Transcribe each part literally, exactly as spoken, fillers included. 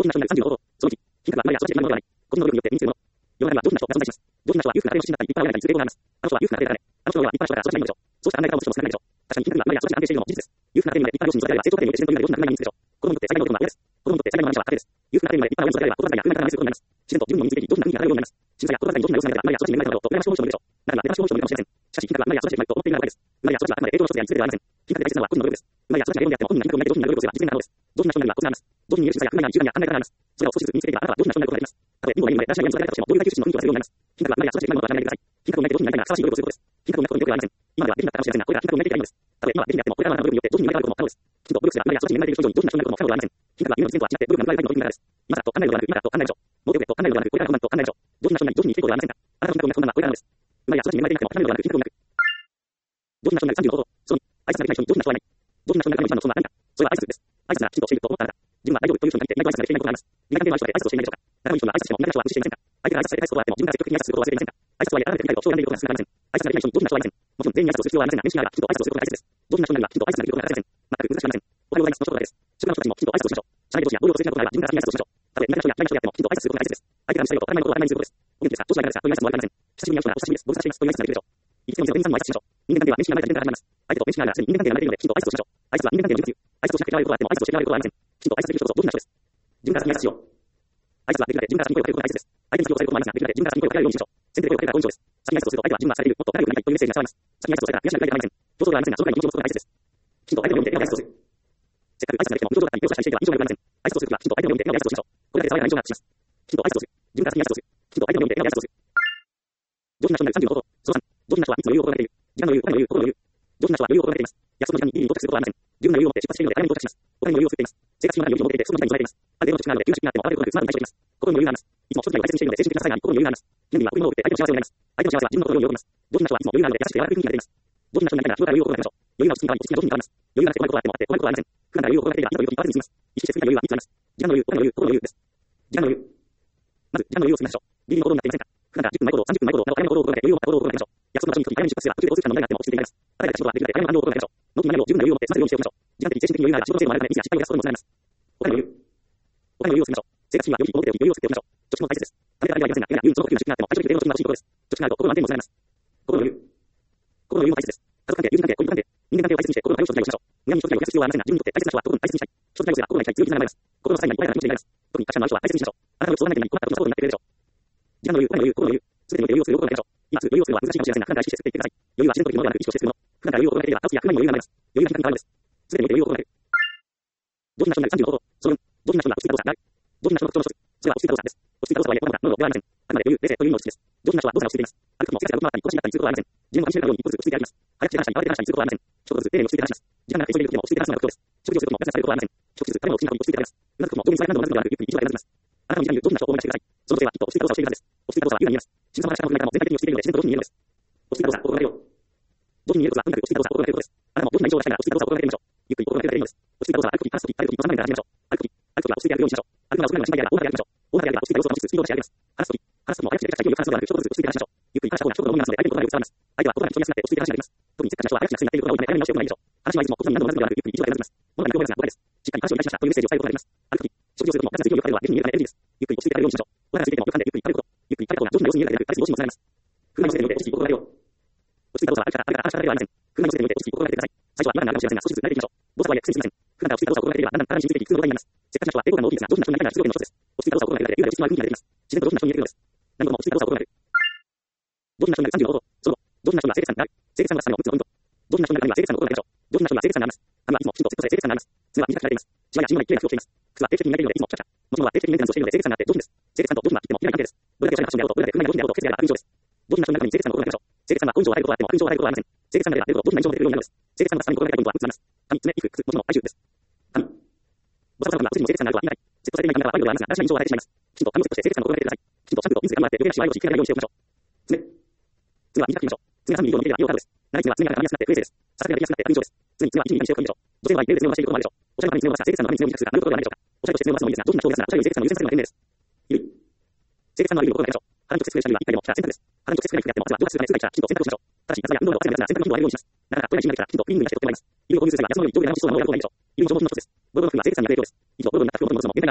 時なしのさんじゅうの方法。そのいち、品格は今や生じているものではない。個人能力によって身についるもの。要は上手な人が存在します。上手な人は裕福な例の真実だったり、一般を得ないにつれをがあります。あの人は裕福な例だね。あの人は一般の人から育ちないのでしょう。そうした考え方を持つ人も少なくないでしょう。確かに品格は今や育ち安定しているのも事実です。裕福な例にまで一般良心の存在は成功過程において自然という上手な考えについでしょう。子供にとって最大の能力は親です。子供にとって最大の話は家庭です。裕福な例にまで一般の親の存在は心遣いや運命から愛することになります。自然と自分の身について上手な国になるようになります。仕事や心遣いに上手な様子が今や育ちに恵まれたなどと羨ましく思う人もいるでしょう。ならば羨ましく思う人もいるかもしれません。しかし品格は今や育ちていると思っているのは誤解です。生まれや育ちはあくまで栄養の一つやにつれではありません。品格で大切なのは個人の能力です。生まれや育ちが栄養にあっても本人が品格を磨いて上手になる能力をすれば実現なのです。上手な人には個人があります。上手に見える審査や考えや柔軟や考え方があります。それを少しずつ身につけていけばあなたは上手な人になることができます。たとえに号がいるので男子がいるのでしてもどういう階級出身の人気を出せるようになります。品格は生まれや育ちで今のことは考えてください。品格を磨いて上手になりたいならふさわしい努力をすることです。品格を磨くことによってはありません。今まではできなかったかもしれませんが、これが品格を磨いていけばいいのです。たとえ今はできなくてもこれからの努力によって上手に磨くことも可能です。きちんと努力すれば生まれや育ちに恵まれている人以上に上手な人になることも可能ではありません。品格は夢の実現とは違って努力が報われるタイプの能力です。今だと考えるのではなく今だと考えるでしょう。もうでと考えるのではなくこれからの不満と考えるでしょう。上手な人になり上手に生きていくことはありませんか。あなたの品格を磨く困難はこれからのです。生まれや育ちに恵まれていなくても考えるのではなく品格を磨く。上手な人になるさんじゅうの方法。そのに、愛されてない人に上手な人はいない。上手な人になるために一番の損は何か。それは挨拶です。挨拶ならきちんとしていると思ったあなた。自分は大丈夫という人がいて意外と挨拶ができないことがあります。苦手な人で挨拶をしていないでしょうか。仲のいい人は挨拶しても苦手な人は無視していませんか。相手が挨拶されて返すことはあっても自分が積極的に挨拶することを忘れていませんか。挨拶とはいえ改めて理解と承認できることが少なくありません。挨拶ができない人に上手な人はいません。もちろん全員に挨拶をする必要はありませんが、熱心ならきちんと挨拶をすることが大切です。上手な人にはきちんと挨拶ができることが大切です。全く難しくありません。おはようございますの一言です。職場の人たちもきちんと挨拶をしましょう。社内同士や同僚とすれ違うことがあれば自分から先に挨拶をしましょう。たとえ苦手な人や嫌いな人であってもきちんと挨拶することが大切です。相手が見せたいことを考えることは当たり前にすることです。お元気ですか、調子はいかがですかという挨拶もわかりません。久しぶりに会う人ならお久しぶりです。ご無沙汰していますという挨拶ができるでしょう。いつでも店の店員さんも挨拶しましょう。人間関係は面識がないから人間から始まります。相手と面識があればすでに人間関係が生まれているのできちんと挨拶をしましょう。挨拶は人間関係の術。挨拶をしなくて嫌われることがあっても挨拶をして嫌われることはありません。きちんと挨拶できる人こそ上手な人です。自分から先に挨拶しよう。挨拶はできるだけ自分から先に声をかけることが大切です。相手に必要とされることもありますが、できるだけ自分から先に声をかけられるようにしましょう。先手で声をかけたら好印象です。先に挨拶をすると相手は自分はされる、もっと仲良くなりたいというメッセージが伝わります。先に挨拶をされたら悔しいだけではありません。競争ではありませんが、そのぐらいの印象を持つことが大切です。きちんと相手を見て笑顔で挨拶をする。せっかく挨拶ができても、表情だったり手を差し出していては印象が良くなりません。挨拶をするときはきちんと相手を見て笑顔で挨拶をしましょう。これだけ爽やかな印象がアップします。きちんと挨拶をする。自分から先に挨拶をする。きちんと相手を見て笑顔で挨拶をする。上手な人になるさんじゅうの方法。そのさん、上手な人はいつも余裕を心がけている。時間の余裕、お金の余裕、心の余裕。上手な人は余裕を心がけています。約束の時間にいいに到達することはありません。十分な余裕を持って出発しているので早めに到着します。お金の余裕を作っています。生活習慣に余裕を持っていて、その時間に備えています。ある程度の貯蓄があるので、急な出費になっても慌てることなくスマートに対処できます。心の余裕があります。いつも一つのを大切にしているので、精神的な際に心の余裕があります。人間は心の多くて相手の幸せを願います。相手の幸せは自分の心を喜びます。上手な人はいつも余裕があるので、優しくて柔らかくになれています。上手な人になりたいなら、日頃から余裕を心がけましょう。余裕が落ち着きに変わり、落ち着きが上手に変わります。余裕がなくて困ることはあってもあって、困ることはありません。普段から余裕を心がけていれば、今の余裕と一発に進みます。意識して過ぎた余裕はみっつあります。時間の余裕、お金の余裕、心の余裕です。時間の余裕。まず、時間の余裕を進めましょう。ギリギリの行動になっていませんか。普段からじゅっぷんまえ行動、さんじゅっぷんまえ行動、など早めの行動を心がけて余裕を持った行動を心がけましょう。約束の場所に時に早めに出発すれば、途中で交通機関の問題があっても落ち着いていられます。与えられた仕事はできるだけ早めの反応を心がけましょう。納期の何を十分な余裕を持って済ませるようにしておきましょう。時間的、精神的に余裕があれば仕事の精度も上がるため、ミスや失敗を減らすことにもつながります。お金の余裕。お金の余裕を進めましょう。生活には余裕を持っておき、余裕を作っておきましょう。貯蓄も大切です。貯めたらありませんが、やや運その呼吸が低くなっても、最初に例の貯蓄が欲しいことです。貯蓄があると心の安定にもつながります。心の余裕。心の余裕も大切です。家族関係、友人関係、恋人関係、人間関係を大切にして心の対応をしましょう。無駄に人付き合いを増やす必要はありませんが、自分にとって大切な人は心に大切にしたい。人付き合いをすれば心に対する強い絆が生まれます。心の際には穏やかな気持ちになります。特に他者のある人は大切にしましょう。あなたの相談相手に困ったことのサポートになってくれるでしょう。時間の余裕、お金の余裕、心の余裕。すべてに余裕をするよう心がけましょう。今すぐ余裕をするのは難しいかもしれませんが、普段から意識して作っていってください。余裕は自然とできるものではなく意識をして作るもの。普段から余裕を心がけていれば、家族や不満に余裕が生まれます。余裕が人に変わるのです。すべてに余裕を心がける。上手な人になるさんじゅうの方法。そのよん、上手な人には落ち着いた動作がある。上手な人の特徴の一つ。それは落ち着いた動作です。落ち着いた動作はいえ、心が脳が動かないません。あくまで余裕、冷静という意味の落ち着きです。上手な人は動作が落ち着いています。歩くとも世界が動き回ったり、腰になったりすることはありません。自分の感じるように一歩ずつ落ち着いて歩きます。早口で話したり、慌てて話したりすることはありません。一つずつ丁寧に落ち着いて話します。時間が急いでいる時でも落ち着いて話すのが特徴です。食事をするともガツガツされることはありません。一口ずつ食べ物を口に運び落ち着いて食べます。うなずくことも上手にされ何度もうなずくのではなく、ゆっくり一度でうなずきます。あなたの身近にいる上手な人を思い出してください。その女性はきっと落ち着いた動作をしているはずです。落ち着いた動作は優雅に見えます。静かな話からも全体的に落ち着いているので自然と上手に見えるのです。落ち着いた動作を心がけよう。上手に見えることはとにかく落ち着いた動作を心がけることです。あなたも上手な印象を出したいなら落ち着いた動作を心がけてみましょう。ゆっくり心がけるだけでいいのです。落ち着いた動作は歩くとき、話すとき、歩くとき、話すとき、斜めから始めましょう。歩くとき、歩くときは落ち着いて歩くようにしましょう。歩くのは遅くなるのが心配であれば大なり歩きましょう。大なり歩きましょう。大なり歩きは落ち着いた様子を保ちつつスピードを出し上げます。話すとき、話すときも早口でかちかち勢いよく話すのではなく、一言ずつ落ち着いて話しましょう。ゆっくり話した方が一言のみますので、相手の言葉がよく伝わります。相手は言葉に人になって落ち着いて話ができます。特にせっかちな人は早口な人になっていることが多いので、早めに直しておくのがいいでしょう。話はいつも言葉に何度も何度もではなく、ゆっくり一度でうなずきます。物が何秒もですが誤解です。しっかり話をいたしましたというメッセージを伝えることができます。歩くとき、食事をするともガツガツ勢いよく食べるのは手に見えるから エヌジー です。ゆっくり落ち着いて食べるようにしましょう。お腹が空いていてもよく噛んでゆっくり食べること。ゆっくり食べた方が上手な様子に見えるだけでなく、体重増進にもつながります。普段の姿勢において落ち着き心がけよう。落ち着いた動作は歩き方、歩き方、話し方ではありません。普段の姿勢において落ち着き心がけてください。最初は違和感があるかもしれませんが、少しずつ慣れていきましょう。動作はいえ苦戦しません。普段から落ち着いた動作を心がけていれば、だんだん体に染みついていく普通の動作になります。せっかちな人は抵抗感の大きいですが、上手な人になりたいなら出力点の一つです。落ち着いた動作を心がけるだけで、優雅で落ち着きのある雰囲気が出てきます。自然と上手な人に見えるのです。何度も落ち着いた動作を心がける。上手な人になるさんじゅうの方法。その後、上手な人には清潔感がある。清潔感が下のみっつのポイント。上手な人になるには清潔感を心がけましょう。上手な人には清潔感があります。髪はいつもきちんとセットされ清潔感があります。爪は短くされています。血はやチームが一定な服を着ています。靴は定期的に磨いているのでいつもピチャピチャ。持ち物は定期的にメンテナンスをしているので清潔感があって上手です。清潔感と上手な切っても嫌い関係です。どれだけおしゃれなファッションであろうと、どれだけ不満や上品であろうと、清潔であれば悪印象です。上手な人になるために清潔感を心がけましょう。清潔感は好印象を与えることはあっても悪印象を与えることはありません。清潔感が出れば出るほど上手な印象も出るようになるのです。清潔感がさらに心がけたいポイントはみっつあります。髪、爪、衣服、靴、持ち物、体重です。髪。ボサボサ感が不自然にも清潔感があるとは意味ない。セットされていない髪型は悪いのではありますが、大事な印象を与えてしまいます。きちんと髪をセットして清潔感を心がけてください。きちんとシャンプーと水で髪を洗って余計なシワや汚れを引き上げないようにしておきましょう。爪。爪は短く切りましょう。爪がさんミリ以上の短いは色カードです。長い爪は爪が髪やすくなって不衛生です。ささくができやすくなって悪印象です。常に爪はいちミリ以下にしておくべきでしょう。女性は一定で爪を伸ばしていくこともあるでしょう。おしゃれな髪に爪を伸ばした清潔感の髪に爪を短くするか、ということではないでしょうか。おしゃれとして爪を伸ばすのもいいですが、上手な人を目指すならおしゃれより清潔感を優先させるのが賢明です。衣類。清潔感のある衣類を心がけましょう。肌に直接触れるシャルは一回でも着たら洗濯です。肌に直接触れなくても、まずは上手なスーツがいつが来たらきちんと洗濯をしましょう。ただし、夏や運動が忘れがちなら洗濯の頻度を上げるようにします。なかなかこれが一日になってからきちんとクリーニングがしておくことがあります。衣類を購入する際は安物より上下長持ちそうなものを選ぶ方がいいでしょう。衣類の消耗品の一つです。ボロボロの服は清潔感に与えるようです。以上、ボロボロになった服を元に戻すのも限界があります。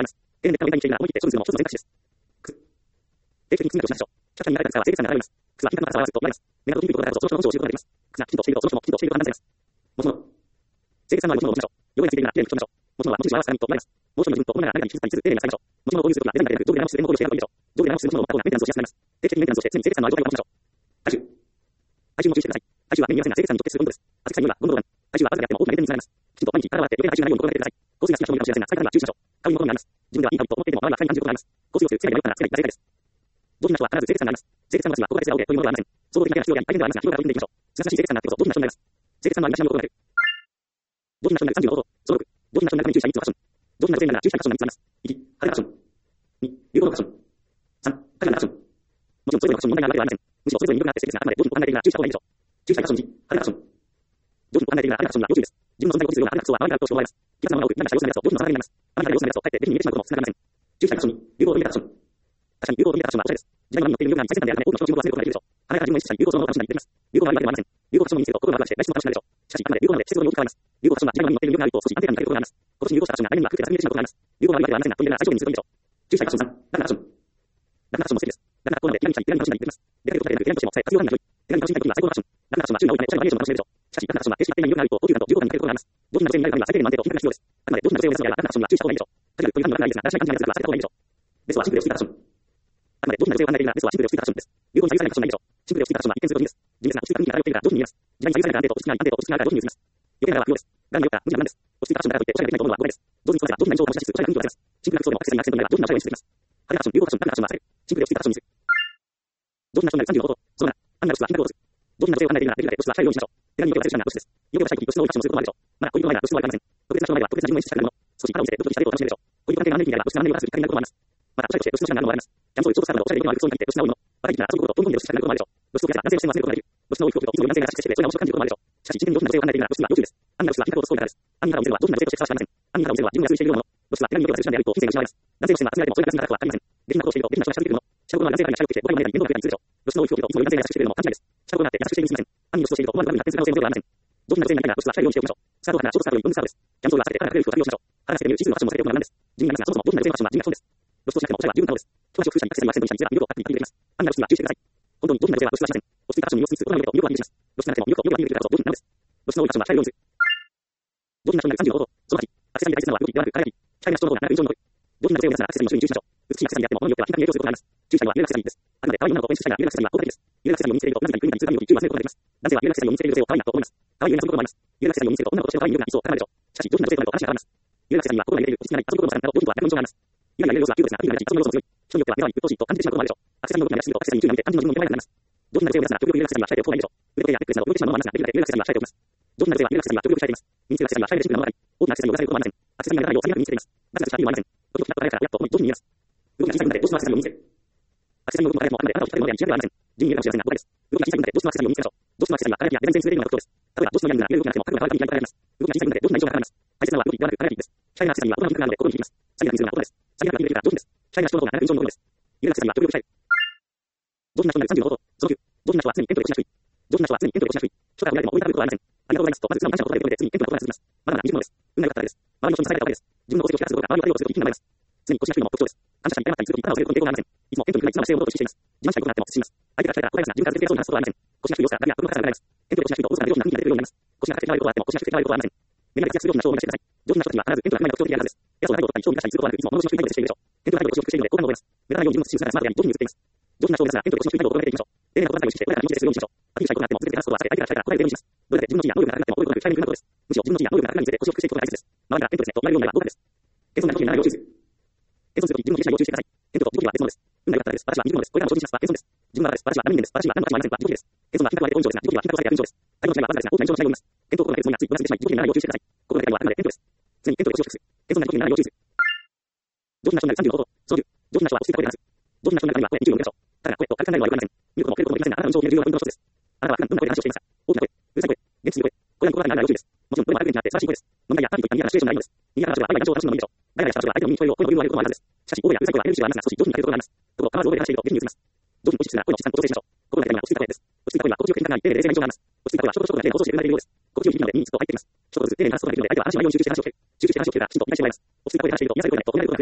永遠劣化を引退にしているが、思い切って処分するも一つの選択肢です。くす。定期的に積み上げをしましょう。キャプチャーに見られた差は性別差に現れます。くすは金額の高さはすっと見られます。メガドピンクところからこそ、その人の文章を知ることができます。くすがきちんとしていると、その人もきちんとしていると判断されます。もちろん。性別差のある持ち物を持ちましょう。弱いついているなら、きれいに書きましょう。持ち物は持ち主はさらにと思います。もちろんの自分と思いながら何かに気づくたり気づく丁寧な伝えましょう。持ち物を購入するときは、デザインが出る上下直すでも考慮して選ぶといいでしょう。上下直す持ち物をまたはメンテナンスをしやすくなります。定期的にメンテナンスをして常に性別差のある状態を保ちましょう。体重。体重も注意してください。体重は目に見えませんが、性別差にとってすごい温度です。汗臭い匂いはごどワン。体重はわずかであっても大きなレベルにつながります。きちんと毎日体を洗って余計な体重がないように心がけてください。香水が好きな人もいるかもしれませんが、使い方には注意しましょう。香りにも好みがあります。自分ではいい香りと思っていても周りは不快に感じることがあります。香水をする強いが良くなら強いが正解です。上品な人は必ず性別差があります。性別差の私はここで青でというものではありません。総合的な必要や大変ではありますが、広がっていきましょう。すがすがしい性別差になってこそ上品な人になります。性別差のある身だしなみを心がける。上品な人になるさんじゅうの方法。そのろく。上品な人になるために注意したいみっつのアクション。上品な女性になるなら注意したいアクションがみっつあります。いち、派手なアクション。に、軽やかなアクション。さん、カジュアルなアクション。もちろんそれぞれのアクションに問題があるわけではありません。むしろそれぞれに魅力があって素敵ですが、あくまで上品と考えているなら注意した方がいいでしょう。注意したいアクションいち、派手なアクション。上品と考えているなら派手なアクションは要注意です。自分の存在を保持するような派手なアクションは周りからとして思われます。気がつかないまま多く何かした様子のやつと上品の差がになります。あなたが様子のやつとかえって手に見えてしまうことも少なくありません。注意したいアクションに、流行を見えたアクション。確かに流行を見えたアクションはおしゃれです。時代の波に乗っている魅力が最先端であるため多くの人の注目を集めることができるでしょう。華やかな自分を意識したり、流行そのものを楽しんだりできます。流行があるわけではありません。流行ファッションを身につけると心がワクワクして来週も楽しくなるでしょう。しかし、あくまで流行なので季節ごとに大きく変わります。流行ファッションは時代の波に乗っている魅力があると少し安定感に欠けることがあります。今年流行したアクションが来年には空気が先に出てしまうことがあります。流行があるわけではありませんが、というなら最小限にするといいでしょう。注意したいアクションさん、ラフなアクション。ラフなアクションも素敵です。ラフな格好なので、気軽に来たり、気軽に楽しんだりできます。出かけることが出るので、手紙としてもさえ活用範囲が広い。手紙に楽しみたい時には最高のアクション。ラフなアクションは週が多いため、おしゃれなバリエーションも楽しめるでしょう。しかし、ラフなアクションは決して勝手に魅力があると高級感と重厚感に欠けることがあります。上品な女性になるためには最低限の安定と品格が必要です。あくまで上品な女性を目指すのであればラフなアクションには注意した方がいいでしょう。カジュアルという感じはないですが、だらしない感じがするから避けた方がいいでしょう。ベストはシンプルで落ち着いたアクション。あくまで上品な女性を考えているならベストはシンプルで落ち着いたアクションです。流行に左右されないアクションないでしょう。シンプルで落ち着いたアクションは一見するといいです。地味ですが、落ち着いた雰囲気が漂っているから上品に見えます。時代に左右されない安定と落ち着きない安定と落ち着きないから上品に映ります。余計ながらは不要です。ガンが良くた無地ななんです。落ち着いたアクションだからといっておしゃれができないと思うのは誤解です。上手に育てば上品な印象を醸し出すおしゃれな雰囲気を出せます。シンプルな服装でもアクセサリーがアクセントになれば上品なおしゃれを演出できます。派手なアクション、流行アクション、ラフなアクションは避ける。シンプルで落ち着いたアクションにする。上品な人になるさんじゅうの方法。そのなな、アンナルスは金額を落とす。上品な女性を考えているならできるだけ露出は控えるようにしましょう。手紙に余計をさせる手段が露出です。余計をしたい時に露出の多いファッションをすることもあるでしょう。まだ恋人の前では露出はありません。特別な人の前では特別な自分を意識したくなるもの。少し肌を見せてドキドキしたデートを楽しめるでしょう。恋人関係がマンネリになれば露出がマンネリを出すきっかけになることもあります。また、おしゃれとして露出の手段があるのもあります。キャンプを装着するなどおしゃれで色のある服装に限って露出が多いもの。バカイキな遊ぶことをどんどんで露出したくなることもあるでしょう。露出を増やせば男性の視線を忘れることができる。露出の多い服を着るといつもより男性が優しくしてそれが面白く感じることもあるでしょう。しかし、一時的に上品な女性を考えているなら露出は要注意です。アンニが露出は金額を落とす行為からです。アンニ肌を見せるは上品な女性としてふさわしくありません。アンニ肌を見せるは自分を安売りしているようなもの。露出は手紙に余計をさせる手段であると人生が失われます。男性の視線は集められてもそれが脱がらくはありません。下品なことをしていると下品な人が近づいてくるもの。下心は男性が近づいてきて、僕らの間に面倒なくなりするでしょう。露出の多い服を着るといつもより男性が優しくしているのも勘違いです。下心があって優しくしているにすぎません。アンニの露出をしていると思わぬ悪に発展する可能性もゼロではありません。上品な女性になりたいなら露出は控えるようにしておきましょう。スカートはショートスカートよりロングスカートです。キャンプをは避けて体が隠れる服を活用しましょう。肌が透けて見えるシーズンのファッションも避けておくのがなんです。地味なんですが、そもそも上品な女性のファッションは地味なファッションです。露出をしなくてもおしゃれは十分な方です。一足を空したりアクセサリーは宣伝したり実は魅力をアップにできます。アンニが露出は注意してください。アンニの露出は注意してください。本当に上品な女性は露出はしません。落ち着いたアクションに身を包みすることによって魅力を発揮します。露出なくても魅力を魅力を魅力を魅力を魅力を上品なのです。露出の多いファッションは控えるようにする。上品な人になるさんじゅうの方法。そのはち、アクセサリーで大切なのは服にはあるからいい。控えめな人の方がなかなか印象に残る。上品な女性を目指すならアクセサリーに注意しましょう。美しいアクセサリーは周りに注意していることをであっても物によっては品格に影響することがあります。注意したいのは見えるアクセサリーです。あくまで可愛い女の子を演出したいなら見えるアクセサリーは効果的です。見えるアクセサリーを身につけていると皆さんに空気に通るように注意を集めることができます。男性は見えるアクセサリーを身につけている女性を可愛いなと思います。可愛い上に遊ぶこともあります。見えるアクセサリーを身につけると女の子として可愛い魅力が一層高まるでしょう。しかし上品な女性となると話が変わります。見えるアクセサリーは心が揺れる落ち着きない遊ぶこともされなど上品とは逆の印象があります。今やれる要素はキュートですが、不利な要素も強い。人によっては目障り、鬱陶しいと感じてしまうこともあるでしょう。アクセサリーの動きが安すぎるとアクセサリーに注意が向いて単純に自分の腕前がなります。上品な女性を目指すなら極力見えるアクセサリーは控えておく方がいいでしょう。腕時計やネックレスなど動いてしまうものはありますが、できるだけ見えるアクセサリーは控えておきます。上品な女性は見えるアクセサリーは極力控えています。身につけるアクセサリーは控えるシンプルなものがあり、大きなアクセサリーを出されることもありません。アクセサリーが長いようさりげなく身につけています。なぜかしら意味はありません。時々高いからやっと重い上品に見えます。動きが小さい分だけどうしてもアクセサリーを身につける。アクセサリーの動きも速くもあくまであなたを引き立てるものであり、違いはありません。地味に見えるかもしれませんが誤解です。動きが小さい分だけどうしてもアクセサリーを身につけましょう。どうしてもアクセサリーは輝きやデザイン性優れるような特徴です。例えば、どうしても闇が見える動きがなくても角が可愛く見えます。動きが小さい分だけどうしても印象が変わります。大切なのは動きではなく輝きです。シャイなアクセサリーは大人の感覚なので心に響きます。シャイな水が音です。シャイなが見えるから上品です。シャイな人の方が長く印象に残るんです。見えるアクセサリーは極力控える。上品な人になるさんじゅうの方法。そのきゅう、上品な人は常に謙虚で腰な低い。上品な人は常に謙虚で腰な低い。初夏を見られても追いかけることはありません。ありがとうございますと、まず素直に感謝を答えることで次に謙虚な言葉が続きます。まだまだにじゅうものです。運が良かったです。周りの人に支えられたおかげです。自分の功績を聞かせることが周りを頼ることでいい気になります。常に腰な低いのも特徴です。感謝者に謝ったりするときに肩を触れることに抵抗がありません。いつも謙虚に低い一番の姿勢を持とうと意識しています。自慢したいことがあっても慎みます。相手が聞かれたら答えますが、自分から全然そうに話すことはありません。腰な低い様子から誰がこの方が流れます。謙虚で腰な低いとおそらく上品な人になれるようになります。腰が高くて可愛いことはあっても腰が低くて可愛いことはありません。目が活躍するような人を目指してください。上品な人たちには必ず謙虚な人が特徴的なはずです。偉そうな態度をとったり興味出したりすることはなく、いつも物腰の低い態度で接しているでしょう。謙虚な態度を腰を低くしているので好感を覚えます。目立たないように自分の姿勢をスマートであり上品に映っています。上品な人を目指すなら謙虚で腰の低い態度を心がけていきましょう。丁寧な言葉遣いを意識して穏やかに文字でするようにしましょう。アピールしたいことがあっても続けて話すことは避けて相手が聞かれたら答えるようにします。どれだけ自分の地位や能力が高くても能力がなく控えめになることです。むしろ自分の地位や能力が高くなるにつれて腰を低くしていくことが大切です。周りが謙虚ですねと言われるようになれば合格です。謙遜な時になら要注意する。謙遜するとき自分の自身に要注意してください。謙虚と自己には別物です。運が良かったです。私はにじゅうものです。これからも承知します。謙遜です。自分はです。私は何人です。私は何の価値もありませんが自己です。謙遜は品格を上げて好印象ですが自己には品格を下げて悪印象です。態度の違いはわずかですが大きな印象の違いを生みます。謙遜を心がけるつもりがつい、うなずいてしまい自己になら要注意してください。心がけるのはあくまで謙虚です。常に謙虚で腰を低くする。謙遜な時になら要注意する。上品な人になるさんじゅうの方法。そのじゅう、上品な人は落ち着いた声で話す。上品な人の中には声に注意を向けましょう。ただ声と軽くなるのは良くありません。見ることも受けることもできませんが、あなたの印象を決める重要なポイントの一つです。あなたは普段どんな声で話をしていますか。大きな声、うるさい声、元気すぎる声、声が聞こえないなら要注意です。もちろん声も悪くなって素晴らしい声です。飲み会やパーティーといった賑やかなシチュエーションがないのです。賑やかな場所は愛や感情を楽しむのみでしょう。ガヤガヤした場所は相手の耳に聞こえる声を声の上に声を上げることもあるはずです。しかし、大声やうるさい声はエネルギーはありますが少し上品になることがあります。ところを構わず大声で話していると下品に映ります。上品に落ち着くな声の質感と調整しましょう。心がけたいのは落ち着いた声です。落ち着いた声は心地よく響かない丁寧で冷静な印象があります。落ち着いた声はショートショートな丁寧な放送しているようです。心地よい響きなので耳につくと入ってきます。ショートずつ丁寧に話すことができるので相手は話しないように集中して話を聞ける。集中して話を聞けるからきちんと理解してもらいます。落ち着いた声で話していると癒される声がないと止められることが増えるでしょう。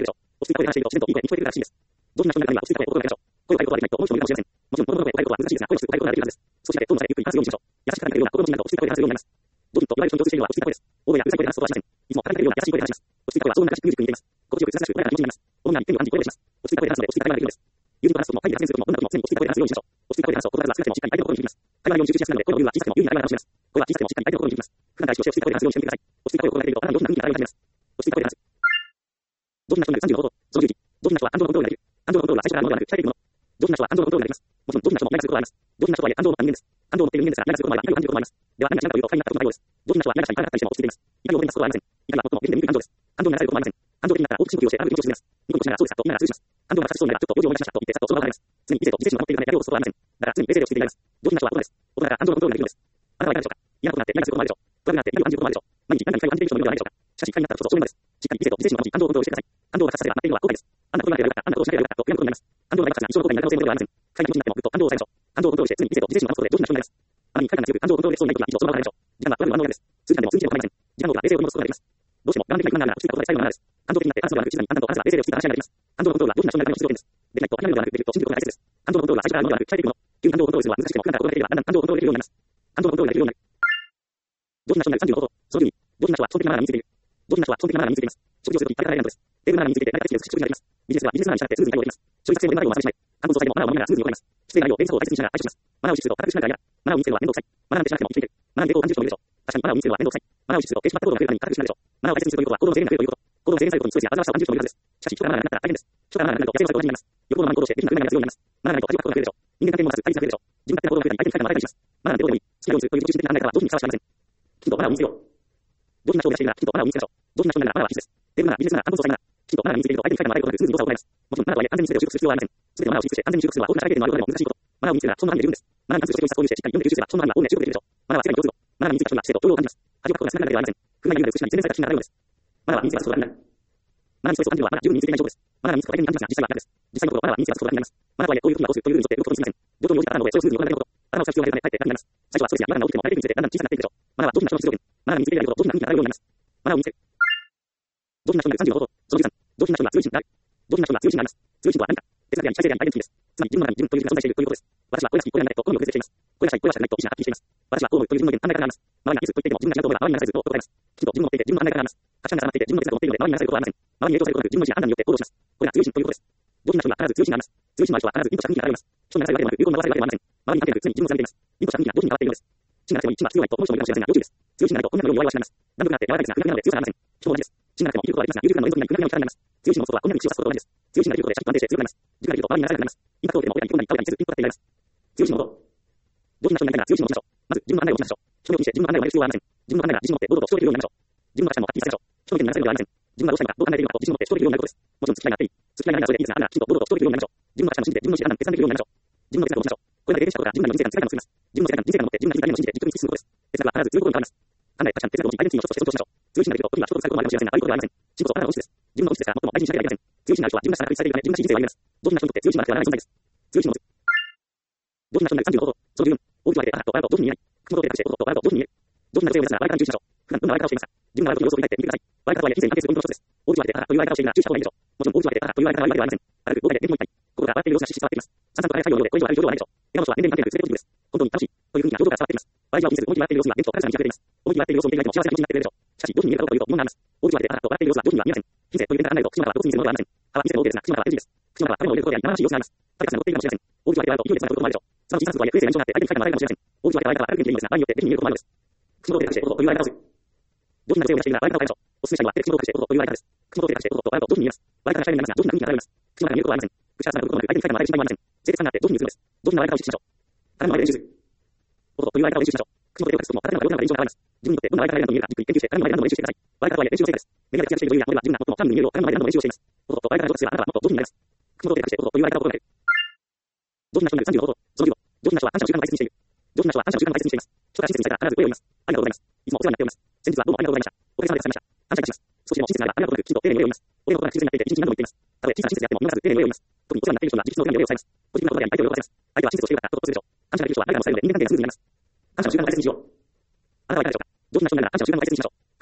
落ち着いた声が話していると自然といい声に聞こえてくるらしいです。同時な人の中には落ち着いた声を心がけましょう。声を変えることができないと思う人もいるかもしれません。もちろん、物の声を変えることは難しいですが、声を質を変えることができるはずです。そうしないと、トーンされゆっくり話すようにしましょう。優しくかられるような心持ちになると落ち着いた声で話すようになります。同時といわゆる人に共通しているのは落ち着いた声です。大声やうるさい声で話すことはしません。いつも語りかけるような優しい声で話します。落ち着いた声は騒音がしくミュージックに似ています。心地よく優しく穏やかな気持ちになります。主に一点を暗示声でします。落ち着いた声で話すので落ち着いた会話ができるのです。友人と話すときも、会議で発言するときも、どんな時も常に落ち着いた声で話すようにしましょう。落ち着いた声で話すと、言葉数が少なくてもしっかり相手の心に響きます。会話のように集中しやすくなるので、声のボリュームは小さくても優位な会話が楽しめます。声は小さくてもしっかり相手の心に響きます。普段から意識をして落ち着いた声で話すようにしてみてください。落ち着いた声を心がけていると、あなたの様子が雰囲気が変わります。落ち着いた声で話す。上手な人になるさんじゅうの方法。そのじゅういち。上手な人は感情のコントロールができる。感情のコントロールは最初からあるものではなく、鍛えていくもの。上手な人は感情のコントロールができます。もちろん、上手な人もイライラすることはあります。上手な人は感情を持った人間です。感情を持っている人間ですが、イライラすることもあれば、怒りを感じることもあります。では、何が違うかというと、不快になったことがないようです。上手な人はイライラしたり、怒らなかったりしても落ち着いています。怒りを表に出すことはありません。怒りは最も現実で見る感情です。感情にならされることもありません。感情的になったら大きく深呼吸をして、ある意味を沈めます。ニコニコしながらそうですかと言いながら通じます。感情が難しそうなら、ちょっと用事を思い出したと言って、さっとその場を離れます。常に理性と理性心を守っているため、やりを起こすことはありません。だから常に冷静で落ち着いていられます。上手な人は大人です。大人が感情のコントロールができるのです。あなたはいかがでしょうか。嫌なことになってイライラすることもあるでしょう。不安になって怒りを感じることもあるでしょう。毎日何か怒りを感じている人もいるのではないでしょうか。しかし、怒りになったらこそそういうのです。しっかり理性と理性心を保ち、感情をコントロールしてください。感情が発されば待っているのは後悔です。あんなことがあればよかった、あんなことをしなければよかったと悔やむことになります。感情が爆発が一生の後悔になる可能性もありません。不快な気持ちになってもぐっと感情を抑えましょう。感情をコントロールして常に理性と理性心を保つことで上手な人になります。あまりに不快感が強く感情をコントロールできそうにない時は以上その場を離れましょう。時間は悪いものです。数時間でも数日でも構いません。時間の多くは冷静を保つことができます。どうしても我慢できない不安なら落ち着いたことで最後の話です。感情的になって話すのではなく、静かにあなたとあなたが冷静で落ち着いた話し合いになります。感情のコントロールは上手な人になるための必要点です。できないと諦めるのではなく、できると信じることが大切です。感情のコントロールは最初からあるのではなく、鍛えていくもの。急に感情をコントロールするのは難しくても、普段から心がけていればだんだん感情をコントロールできるようになります。感情のコントロールができるようになる。上手な人になるさんじゅうの方法。そのじゅうに。上手な人は基本的なマナーが身についている。上手な人は基本的なマナーが身についています。食事をするとき、食べられるのです。テーブルマナーが身について何か好きで食事ができます。ビジネスはビジネスマナーに従ってスムーズに対応できます。消費者性もマナーを忘れしない。感動総裁もマナーを守りながらスムーズに行います。失礼な内容、演奏を大切にしながら対処します。マナーを実施すると固くしながら嫌だ。マナーを身につけるのは面倒くさい。マナーを見てしなくても生きている。マナーに抵抗を感じる人もいるでしょう。確かにマナーを身につけるのは面倒くさい。マナーを実施すると停止まった行動が増えるために固くしなるでしょう。マナーを大切にするということは行動の制限が増えるということ。行動の制限されることにストレスや煩わしさを感じる人もいるはずです。しかし、人がマナーがなったら大変です。人がマナーがないと野生の作動になります。欲望のままに行動して手になるようになります。マナーがないと恥かくことが増えるでしょう。人間関係もまず対立が増えるでしょう。自分勝手な行動が増えたり、相手に不快なまれたりします。マナーなんてどうでもいい。好きなようにするという中心的な考え方は上手にふさわしくありません。きちんとマナーを身につけよう。上手な人を目指しているなら、きちんとマナーを身につけましょう。上手な人になるならマナーは必須です。テーブルマナー、ビジネスマナー、感動総裁マナー。きちんとマナーが身につけると相手に不快なまれることなくスムーズに動作を行います。もちろんマナーとはいえ完全に全てを習得する必要はありません。全てのマナーを習得して安全に習得するのは大きな社会的なのあることでも難しいこと。マナーを身につけるならそのままで十分です。マナーに関する書籍を一冊購入してしっかり読んで吸収すればそのままで大いに習得できるでしょう。マナーは世界に共通語。マナーが身についた人には知性と教養を感じます。恥をかくことが少ないだけではありません。不甲斐ない美しいに洗練された品があるのです。マナーは身につけたことがあるのです。マナーにストレスを感じるのはまだ十分身についていない状況です。マナーが身につくと大変に感じますが、実際は逆です。実際のところマナーは身につけたことがあります。マナーとはいえこういうふうにはどうするというふうにとって動くことに過ぎません。状況に応じてあなたの上でそれをスムーズに行われること。あなたを使う必要がないため、かえって楽になります。最初はストレスや違和感が起きても相手についてだんだん小さくなっていくでしょう。マナーは上手な人の出場権。マナーが身につけられると上手な人になれるようになります。マナーを身につける。上手な人になるさんじゅうの方法。そのじゅうさん。上手な人が強い心になる。上手な人が強い心になります。強い心とは何か。哲学であり、体制であり、アイデンティティです。つまり自分の中に自分という自分が存在しているということです。私は声らしい声がないと好みを形成しています。声らしい声はしたくないと意思がはっきりしています。私はこう思うという自分の原考え方があります。周りがいつと言っていても自分が違うと思えば周りに流されずっと答えます。きちんと自分の持っていて自分の考え方があります。価値観が定まっていて自分の哲学を持っているので周りに流されることはありません。周りに影響されることなく自分の意思や判断によって行動します。これが強い心ということです。上手な人には必ず強い心があります。強い心の相性は必ず陰とした空気が流れます。人に流されるわけでもなく、有効に流されるわけでもありません。周りに関係なく常に自分を貫いています。陰とした空気が上手に変わっているのです。芯がなくても一が強いと思う人もいるかもしれませんが、要注意です。強い心がないとこんなように弱々しなります。ダンブルがあって柔らかいですが、空腹なので強さがありません。人も同じです。芯がなくても生きることができますが、有力なの連続に空腹なのに力がなります。強い心のことはこんなに口を刺すことと同じです。強い心がいることでシャキッと安定して強くなります。軸がいると周りに流されなくなります。インパクトを受けても親に込んだり倒れたりせず、インパクトがっていられます。強い心のこと。上手な人になりたいなら強い心を持ちましょう。まず自分の考えを持ちましょう。人を気にして自分の考えを曲げる必要はありません。自分の考えが自信を持って堂々と主張できるようになりましょう。自分の価値観をはっきりさせましょう。人の意見に流されるのではありません。自分がどうしたいのか、どう考えているのかと自信を持って主張できるようになることです。もちろん付き合いがあっていい。付き合いがないならそれでいいですが、あなたがきちんと堂々と主張できるようになりましょう。自分の価値観を信じて自分の意思で判断決断できるようになりましょう。自分の哲学を持ちましょう。これまで経験したことが自分なりの人生観、世界観を作ります。自分の世界観、人生観を持って自分なりの人生観を信じて自分に突き進むことです。哲学は必ず強いことに変わります。考え、価値観、哲学を持ち、アイデンティティの一つとして尊重しましょう。強い心がいると時には衝突されることもあるかもしれませんが、悪いことではありません。仕事はあなたの本質です。自分の本質ですが、最も大事にしなければいけません。強い心がある人は自分が下からされているため、自分らしい人生を歩みます。上手な人にとって強い心がなくてはならない存在です。強い心を持つ。上手な人になるさんじゅうの方法。そのじゅうよん。大きく分けて、あなたとあなたと上手に見えない。口元で隠して、男とあなたと上手に見える。上手な女性を目指すなら、割り方に注意しましょう。普段どんな割り方をしていますか。自分の割り方の様子を振り返ってみてください。割り方は以前関係するポイントの一つです。大きく分けて、あなたという割り方をしているなら注意した方がいいでしょう。もちろん大きく分けて、あなたという割り方は割り方ではありません。軽く豪快で元気もいっぱい。心が笑っている様子がしし伝わっています。散々と早い作業のようで、これ以上ある表情はないでしょう。笑顔とは年齢に関係なく全てポジティブです。本当に楽しい。というふうに表情から伝わっています。笑いは気にせず、大きく笑っている様子が元気と軽さに満ち溢れています。大きく笑っている様子を見ていただいても幸せな気持ちになってくれるでしょう。しかし、どういうふうに見えるかというと疑問があります。大きく分けて、あなたと笑っている様子が上手には見えません。人生という点から考えると、口の中はどう見せるものではありません。歯は見せるものですが、口の中は エヌジー です。口の中は食べ物を入れることであり、生々しい様子があります。食べかすが乗っているかもしれません。大きく分けて笑うと勢いでつながることもあるでしょう。その小ささとはいえ、不衛生な印象があって、相手に不快なまれるかもしれません。大きく分けて笑い方はある意味でいいのですが、場合によって手に見えることもあるのです。口元で隠して、男という笑い方をする。上手な女性を目指しているなら、笑い方を変えましょう。おすすめしたいのは、手で口元を隠して、男という笑い方です。口元で隠して、男と笑うと上手に見えます。笑い方が控えめになりますが、上手な雰囲気が現れます。口の中に見えることはありません。口がつながることもなく、相手に不快なまれる心配もありません。清潔感があって上手に映るんです。上手な笑い方を意識しましょう。彼の前で練習する。男という笑い方を練習しましょう。口元で隠すとも、彼の両手が印象が変わります。自分にとってどんな笑い方がいいのかじっくり研究して、彼の前で何度も練習してください。笑い方とはいえ練習の成果です。目がキラキラしている余裕や、俺は自分が最も単に見えるよう、彼の前で何度も練習をしています。男と笑い方が上手すれば、あなたはもっと上手になります。口元で隠して、男という笑い方を心がける。上手な人になるさんじゅうの方法。そのじゅうご。上手な人は感謝の習慣を大切にしている。上手な人は感謝の習慣を大切にしています。人が親切にされたら必ず上を言います。ありがとうございます。いつもお世話になっております。先日はどうもありがとうございました。おかげさまで助かりました。感謝いたします。少しでも親切ならばありがとうなく、きちんと丁寧に上を言います。俺のことが口癖になっていて、一日何度も言っています。たとえ小さな親切であっても、見逃さず丁寧に上を言います。特にお世話になっている人には、自筆の上に上を伝えます。ポジティブなことであり、相手を喜ばせます。相手は親切をしている方、とっとするでしょう。感謝がいる人は誰かの最後で人間関係がスムーズになります。感謝の習慣を大切にしよう。あなたはいかがでしょうか。上手な人になるなら感謝の習慣を大切にしましょう。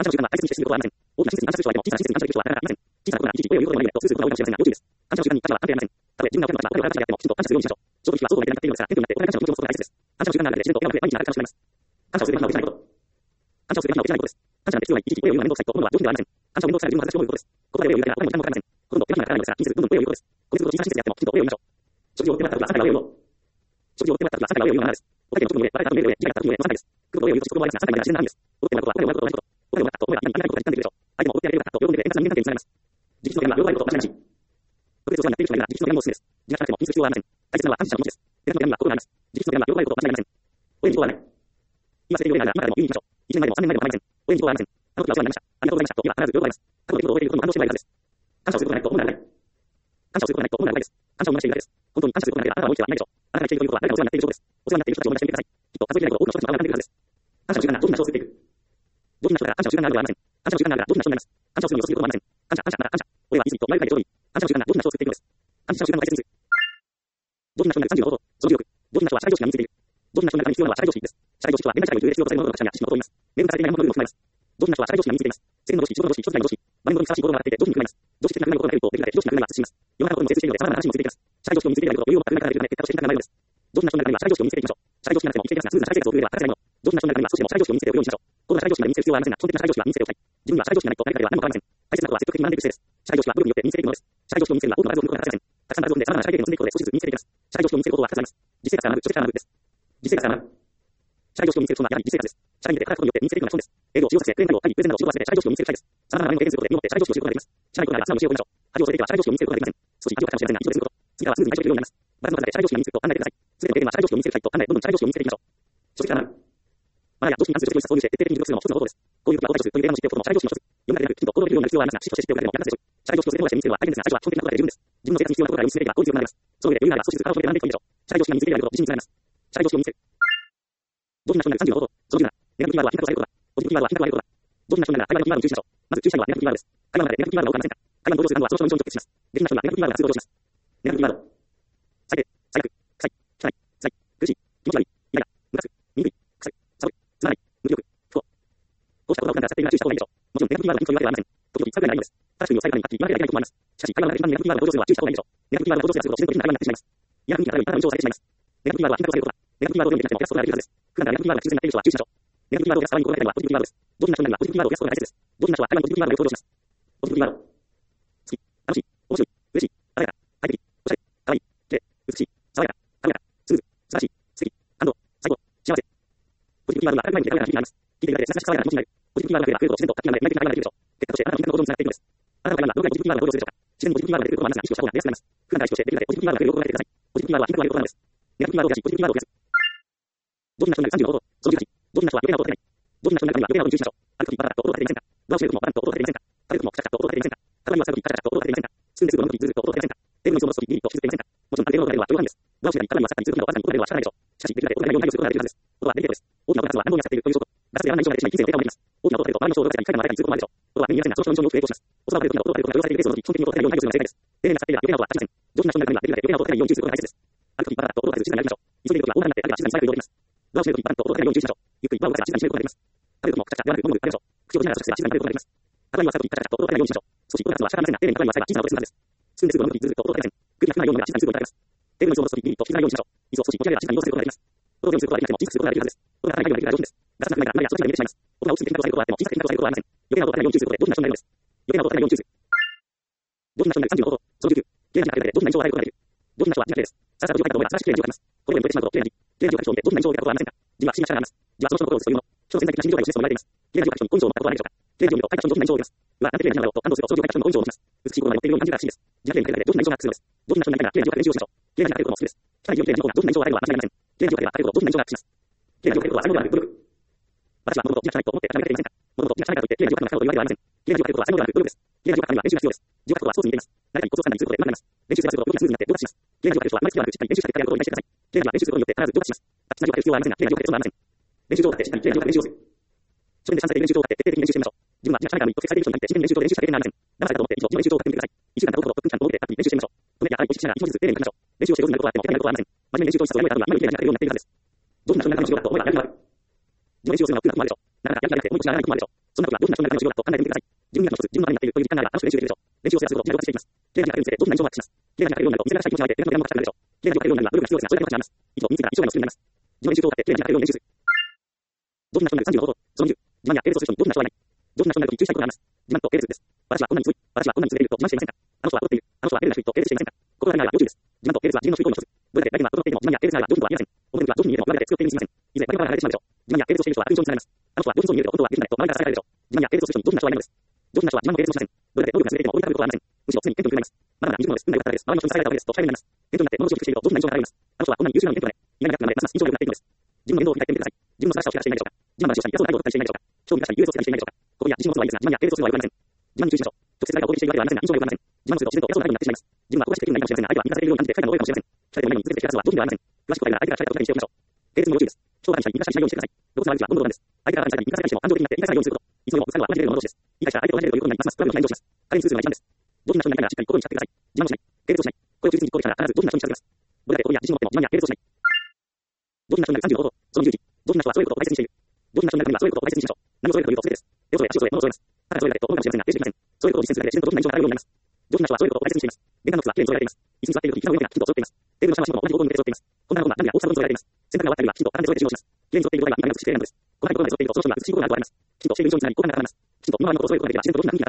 反射の時間は大切にして進むことはありません。大きな真実に反射する人は小さな真実に反射する人はなかなかありません。小さなことが一時声を言うことがないのでと数することが多いかもしれませんが、要注意です。反射の時間に感謝は関係ありません。たとえ自分がお金の話は声を表してやっても、きちんと感謝するようにしましょう。衝動的はそうは言えなくなっているのですが、謙虚になってお金感謝の気持ちを持つことが大切です。反射の時間があるので、自分と笑顔で毎日ながら感謝をしています。感謝をする時間を落ちないこと。感謝をする時間を落ちないことです。感謝なんて必要ない。一時声を言うのは面倒くさいと思うのは常識ではありません。感謝を面倒くさい自分の話を覚えることです。言葉で声を言うだけでは他にも時間もかかりません。ほとんど手間暇がかからないのですが、気にせずどんどん声を言うことです。これすると小さな親切であってもきちんと声を言いましょう。食事を終えてもらったら朝からお礼を言うの。食事を終えてもらったら朝からお礼を言うのはなです。お会計の直後でバレたとメールで次回たとメールでのさんかいです。食うことを言うと食後はですが朝から自然なるんです。踊ってもらうことは声を割ることと同じこと。お金をもらったと思えば今にいらないことが実感できるでしょう。相手も踊ってやれるかと喜んで円滑な人間関係につながります。自立の原因は両方あることを間違いなし。特別お世話になっている人がいるなら自立の原因もおすすめです。自立しなくても気にする必要はありません。大切なのは感謝の気持ちです。手の原因は心があります。自立の原因は両方あることを間違いありません。お縁にはない。今捨てているようなら今からでも言いに行きましょう。いちねんまえでもさんねんまえでも構いません。お縁にはありません。あの時はお世話になりました。ありがとうございましたと今必ず両方あります。過去の出来事を覚えていることも反応してもらえるはずです。感謝をすることがないと思うならない。感謝をすることがないと思うならないです。感謝を見ましているからです。本当に感謝することがないであなたは思いつきはいないでしょう。あなたが生きているということは誰かがお世話になっている証拠です。お世話になっている人たちを思い出してみてください。きっと数えきれないほど多くの人たちの顔が浮かんでいるはずです。感謝の習慣が上手な人を作っていく。上手な人から感謝の習慣があるのではありません。感謝の習慣があるから上手な人になります。感謝をするのを遅すぎることもありません。感謝、感謝、また感謝。俺はいつもと前から言う通り、感謝の習慣が上手な人を作っていくのです。感謝の習慣の大切にする。上手な人になるさんじゅうの方法、その努力。上手な人は社会常識が身についている。上手な人の中に必要なのは社会常識です。社会常識とは現代社会を優れ必要とされるものの形や知識のことを言います。明文化されていないものの部分を含まれます。上手な人は社会常識が身についています。世間の常識、仕事の常識、人材の常識、場面ごとにふさわしい行動が当たっていて上手に含まれます。常識的な考えことがないとできるだけ常識な考えが発生します。世の中のことも精通しているので様々な話もついていきます。社会常識を身についていないことを余裕を持って考えられるため結果として見たくないのです。上手な人の中には社会常識を身につけていきましょう。社会常識がなくても生きていきますが、スムーズな社会生活を送れば欠かせないもの。上手な人の中には少しでも社会常識を身につけておくようにしましょう。高度な社会常識が身につける必要はありませんが、基本的な社会常識は身につけておきたい。自分には社会常識がないと誰かでは何も構いません。大切なことは積極的に学んでいく姿勢です。社会常識は努力によって身につけていくものです。社会常識を身につけるのは多くの数を見ることが欠かせません。たくさんの数を見て様々な社会経験を積んでいくことで少しずつ身につけていきます。社会常識を身につけることはふたつあります。実生活が学ぶ、書籍から学ぶです。実生活が学ぶ。社会常識を身につけることはやはり実生活です。社会に出て働くことによって身につけていくのが基本です。英語を使用させて、クレームを会議、プレゼンなどを仕事をさせて社会常識を身につける機会です。様々な場面を経験することで身をもって社会常識を知ることができます。社内ことなら素直に教えを覚えましょう。恥を恐れていては社会常識を身につけることができません。少し恥をかかもしれませんが、以上ですること。次からはスムーズに対処できるようになります。バランスの中で社会常識が身につくと考えてください。すべての経験は社会常識を身につける機会と考え、どんどん社会常識を身につけていきましょう。書籍から学ぶ。マナーや常識に関する書籍を一冊購入して徹底的に熟読するのも一つの方法です。こういう時は応対処するというデータの知っておくことも社会常識の一つ。読み方でなく、きちんと行動できるようになる必要はありますが、知識として知っておくだけでも役立つでしょう。社会常識を全部身につけるのは大変ですが、最初は基本的なことで十分です。自分の生活に必要なことから読み進めていけば効率よくなります。その上で余裕があれば少しずつ体を止めて学んでいくといいでしょう。社会常識が身につけられること自信につながります。社会常識を身につける。上手な人になるさんじゅうの方法、そのじゅうなな、ネガティブキーワードは品格をされることだ。ポジティブキーワードは品格を上げることだ。上手な人になるなら会話のキーワードに注意しましょう。まず注意したいのはネガティブキーワードです。会話の中でネガティブキーワードが多くありませんか？会話の同情する単語はその人の印象に直結します。下品な人にはネガティブキーワードが通用します。ネガティブキーワード。最低、最悪、臭い、汚い、辛い、苦しい、気持ち悪い、イライラ、ムカつく、醜い、臭い、寒い、つまらない、無気力、不幸。こうした言葉を考えたら絶対に注意した方がいいでしょう。もちろんネガティブキーワードが品格というわけではありません。時々臭くないのです。正しく言う最後にはっきり言われていないこともあります。しかし会話の中で一番ネガティブキーワードを同情するのは注意した方がいいでしょう。ネガティブキーワードを同情すると自然と下品な会話になってしまいます。嫌な雰囲気が漂い、ただの印象をされてしまいます。ネガティブキーワードは品格をされることだ。ネガティブキーワードを読んでみなくても減らすことができるはずです。普段からネガティブキーワードを減らすことができるはずです。普段からネガティブキーワードが自然になっている人は中心的な会話になっているでしょう。上手な人になるにはポジティブキーワードを増やすことが大切です。上手な人になるにはポジティブキーワードを増やすことが大切です。上手な人は会話にポジティブキーワードを強調します。ポジティブキーワード。好き、楽しい、面白い、嬉しい、鮮やか、快適、おしゃれ、可愛い、綺麗、美しい、爽やか、軽やか、スムーズ、素晴らしい、素敵、感動、最高、幸せ。ポジティブキーワードが当たり前に出たような響きがあります。聞いているだけで優しく爽やかな気持ちになる。ポジティブキーワードが増えると自然と活気が生まれ、前向きな会話ができるでしょう。結果としてあなたの品格の向上につながっていくのです。あなたの会話にはどれぐらいポジティブキーワードを同情するでしょうか。自然にポジティブキーワードが出てくることはまず意識をした方が出やすくなります。普段から意識をしてできるだけポジティブキーワードが増えるよう心がけてください。ポジティブキーワードは品格を上げることなのです。ネガティブキーワードを増やし、ポジティブキーワードを増やす。上手な人になるさんじゅうの方法、そのじゅうはち。上手な人は余計なことを立てない。上手な人の中には余計なことに注意しましょう。歩くときバタバタと音を立てていませんか？ドアを閉めるときもバタッと音を立てていませんか？食べるときもカチャカチャと音を立てていませんか？鏡を触るときカチャカチャと音を立てていませんか？進んですぐ飲むときズズッと音を立てていませんか？テーブルの椅子を戻すときビリッと引きずっていませんか？もちろんある程度の音が出るのは常識です。ドアを閉めたり鏡を触ったりするときのわずかに音が出るのは仕方ないでしょう。しかしできるだけ音が出ないように配慮することができるはずです。音はデリケートです。大きな音が出すのは何度もやっているという証拠。ガスでやらない以上が出てしまい、人生のデータを持っています。大きな音が出ると周りの人を驚かせたり、一回でも誰かに通報もあるでしょう。音は目に見えませんが、その人の印象に大きく影響します。音が出るときの音が出ることが許されているケースの時、基本的に音が出ないように配慮するのが正解です。丁寧な使っていれば余計な音は立ちません。上手な人の中にはできるだけ余計な音が出ないように注意することが大切です。歩くときバタバタと音を立てず静かに歩きましょう。急いでいるときは大声になって誰かが静かに前を移動できます。ドアを閉めるときバタッと音が出ないように注意しましょう。ゆっくりドアを動かせば静かに閉めることができます。食べるときもカチャカチャではなく飲む、食べましょう。口を閉じながら咀嚼せば静かに食べることができます。鏡を触るときカチャカチャと音が出ないようにしましょう。少し音が出すのは仕方ありませんが、丁寧に鏡を触れば小さな音で済むはずです。進んですぐ飲むときズズッと音が出ません。空気が少ないように飲めば静かにすぐ音が出ます。テーブルの椅子を戻すときビリッと引きずらないようにしましょう。椅子を少し持ち上げれば静かに移動することができます。音を読むすることができなくても小さくすることができるはずです。音が出ないようにできるから上手です。ガスな空気がなくなりや少しが見えてしまいます。音が大きくて品格を下げることはあっても小さく品格を下げることはありません。余計な音が出ないように注意することで上手な人になるのです。余計な音が出ないように注意する。上手な人になるさんじゅうの方法、そのじゅうきゅう。綺麗な字が書けるだけで上手な印象を与えることができる。上手な人は字が綺麗です。さらさら字を書いたと思えば素晴らしく綺麗な字を書きます。これを読み越えてしまうと綺麗な字、綺麗な字を書く人を見て上手な印象を受けたことはありませんか？字は不思議な力があります。字はその人の心を映すというもの。人の潜在的な心情を示すと言われています。綺麗な字を書く人に好印象を持ったことはないでしょうか？綺麗な字を見ると書いた人に上手な印象を受けます。うわ、なんて綺麗な字なんだろうと感動するとその字を書いた人の好印象を持ちます。美しいことが載っているように感じるらしいです。字が綺麗に書けるだけで上手な印象がつくのです。上手な人になりたいなら綺麗な字を書く練習をしましょう。綺麗な字が書けることも好きです。汚い字を見ている人が上手な印象を与えるのは間違いありません。綺麗な字を書ければ書けるほど上手な印象がアップします。綺麗な字を書けることは才能ではなく努力。私は物事を字が汚いと思って書き上げていませんか？物事を字が汚いからといって綺麗な字を書くのが不可能と言われてはありません。綺麗な字を書けることは才能ではなく努力です。綺麗な字を書くには練習が必要です。字を書くことはスポーツに似ています。誰かにコツをつかんだりすることで上手くなります。練習すればするほど動きがスムーズになって上達します。綺麗な字を書ける人はあまり好きではなくしっかり練習した結果やることを理解してください。綺麗な字は練習することによって必ず上達します。達筆な字を書ける必要はありませんが、綺麗な字を書ける必要はありません。練習場を立ってしっかり綺麗な字を書く練習をする。書面で参加できる練習場を立って徹底的に練習してみましょう。自分は字が汚いからに特定されている人に対して真剣に練習場で練習した経験がありません。騙されたと思って以上字の練習場を立ってみてください。いっしゅうかんかろうほど特訓期間と思ってたっぷり練習してみましょう。止めや荒い意識しながら一文字ずつ丁寧に書きましょう。練習をして上手になることはあっても手になることはありません。真面目に練習をしたとやめた分は今より綺麗な字が書けるようになっているはずです。上手な人の中には仕事だと思えばやる気がある。上手な人の中に仕事だと思えばやる気があると思うならやる気がなくて思いも一時がない日もあるでしょう。なかなかやる気がなくて思いつきがない日もあるでしょう。そんな時は上手な人の中にの重要だと考えてみてください。自分には一つ、自分の場になっているという実感があれば、楽しく練習できるでしょう。練習を制することを気合をしていきます。経営が変化するにつれ、どんな印象を発揮します。経営が変化するようになると、自分がしたい気持ちを上げて、手の手が動かしたくなるでしょう。経営が変化するようになるのは、努力が必要ですが、それだけの価値があります。一度身についたら一生涯のスキルになります。自分の練習を張って、経営が変化するように練習する。上手な人になるさんじゅうの方法。そのにじゅう。自慢や経営をする人に上手な人はいない。上手な人になるとき注意したいことがあります。自慢と経営です。私はこんなに強い。私はこんなに優れていると自慢していませんか。あの人は劣っている。あの人は経営が低いと経営していませんか。ここがないは要注意です。自慢と経営は自分の主義行為の一つ。どれだけ大変なことの程度も自慢や経営が上手とは言えません。表向きは上手に見えても我々で強く経営にしません。いずれ我々が離れてしまうでしょう。自慢や経営をしている人は悪印象にされます。あの人は上手そうに見えるけど本当はできないと周りからされるでしょう。自慢や経営をする人に上手な人はいないのです。上手な人は自慢の経営をしません。どれだけ努力が優れていても追いかけることはありません。むしろ常に謙虚になります。まだまだ未熟なのです。運が良かったです。周りの人に支えられたわけです。と控えめになります。謙虚になって物腰を低くしていると上手な印象が現れます。あの人はこんなに優秀なのに謙虚で、意外な役なのでますます印象が良くなっていくのです。自分の言動を振り返ってみてください。自分の素晴らしさを知らせていないでしょうか。自慢話をしたり、偉そうな態度を取ったりしていないでしょうか。興味がしたり、優越をつけたりしていないでしょうか。ここには自信を持つのはいいですが、自慢や経営をするのは良くありません。自慢に注意しましょう。直接誰かを攻撃しているわけではありませんが、印象が良くありません。自慢をすると自然と偉そうな態度になってしまいます。自分はここがしくできるのかもしれませんが、相手は満たされているように感じて不快な思いかもしれません。鍛えてもないのに続けて知らずは上手にはありません。詳しく答えなら相手が鍛えたことにしておきましょう。経営するのも要注意です。人を管理したり、生かしたりしないようにしてください。露骨な悪口は今度の番です。相手から管理されたり、生かされたりしても感情的になって理解されないようにすること。いつもも使うのは同じレベルのもの同士です。理解したら相手と同じレベルということになりますますプライドが炎上します。彼に通すのが一番です。上手な人になりたいならしっかり心に誓ってください。自慢をしない。経営をしない。これを忠実に実行できたら必ず上手な人に近づきます。どれだけ誇りや自信を持っても自慢や経営をしない。上手な人になるさんじゅうの方法。そのじゅういち。上手な人はそういうことを大切にしている。上手な人になるにはそういうことを大切にしましょう。何を添えるというと全てです。手を添え、足を添え、物を添えます。ただそれだけと思うかもしれませんが、決していません。そういうことを実践するだけで自然と上手な印象が与えるようになります。上手な人はそういうことを大切にしています。玄関の靴はきれいに揃えられています。椅子に座っているとき、膝の上がきちんと揃っています。テーブルの下は下も同じ方向に向けて揃っています。こんなことは何や大きさ分揃えられています。洗濯が終わったりはきちんと並んで揃えて収納します。きれいに揃っていることが見た目が美しく綺麗なのです。細かいところまで揃っているとその人には美しいことがあるとあります。きちんとしている以上にさらに好感が高まります。きちんと身の回りのことを揃えることができれば自然と上手な雰囲気が与えるようになります。あなたはどれだけ揃えることができているでしょうか。確かにそういうことができているでしょうか。確かにそういうのは少し手間がかかります。忙しい時は頭を回しにしたくなっているようになります。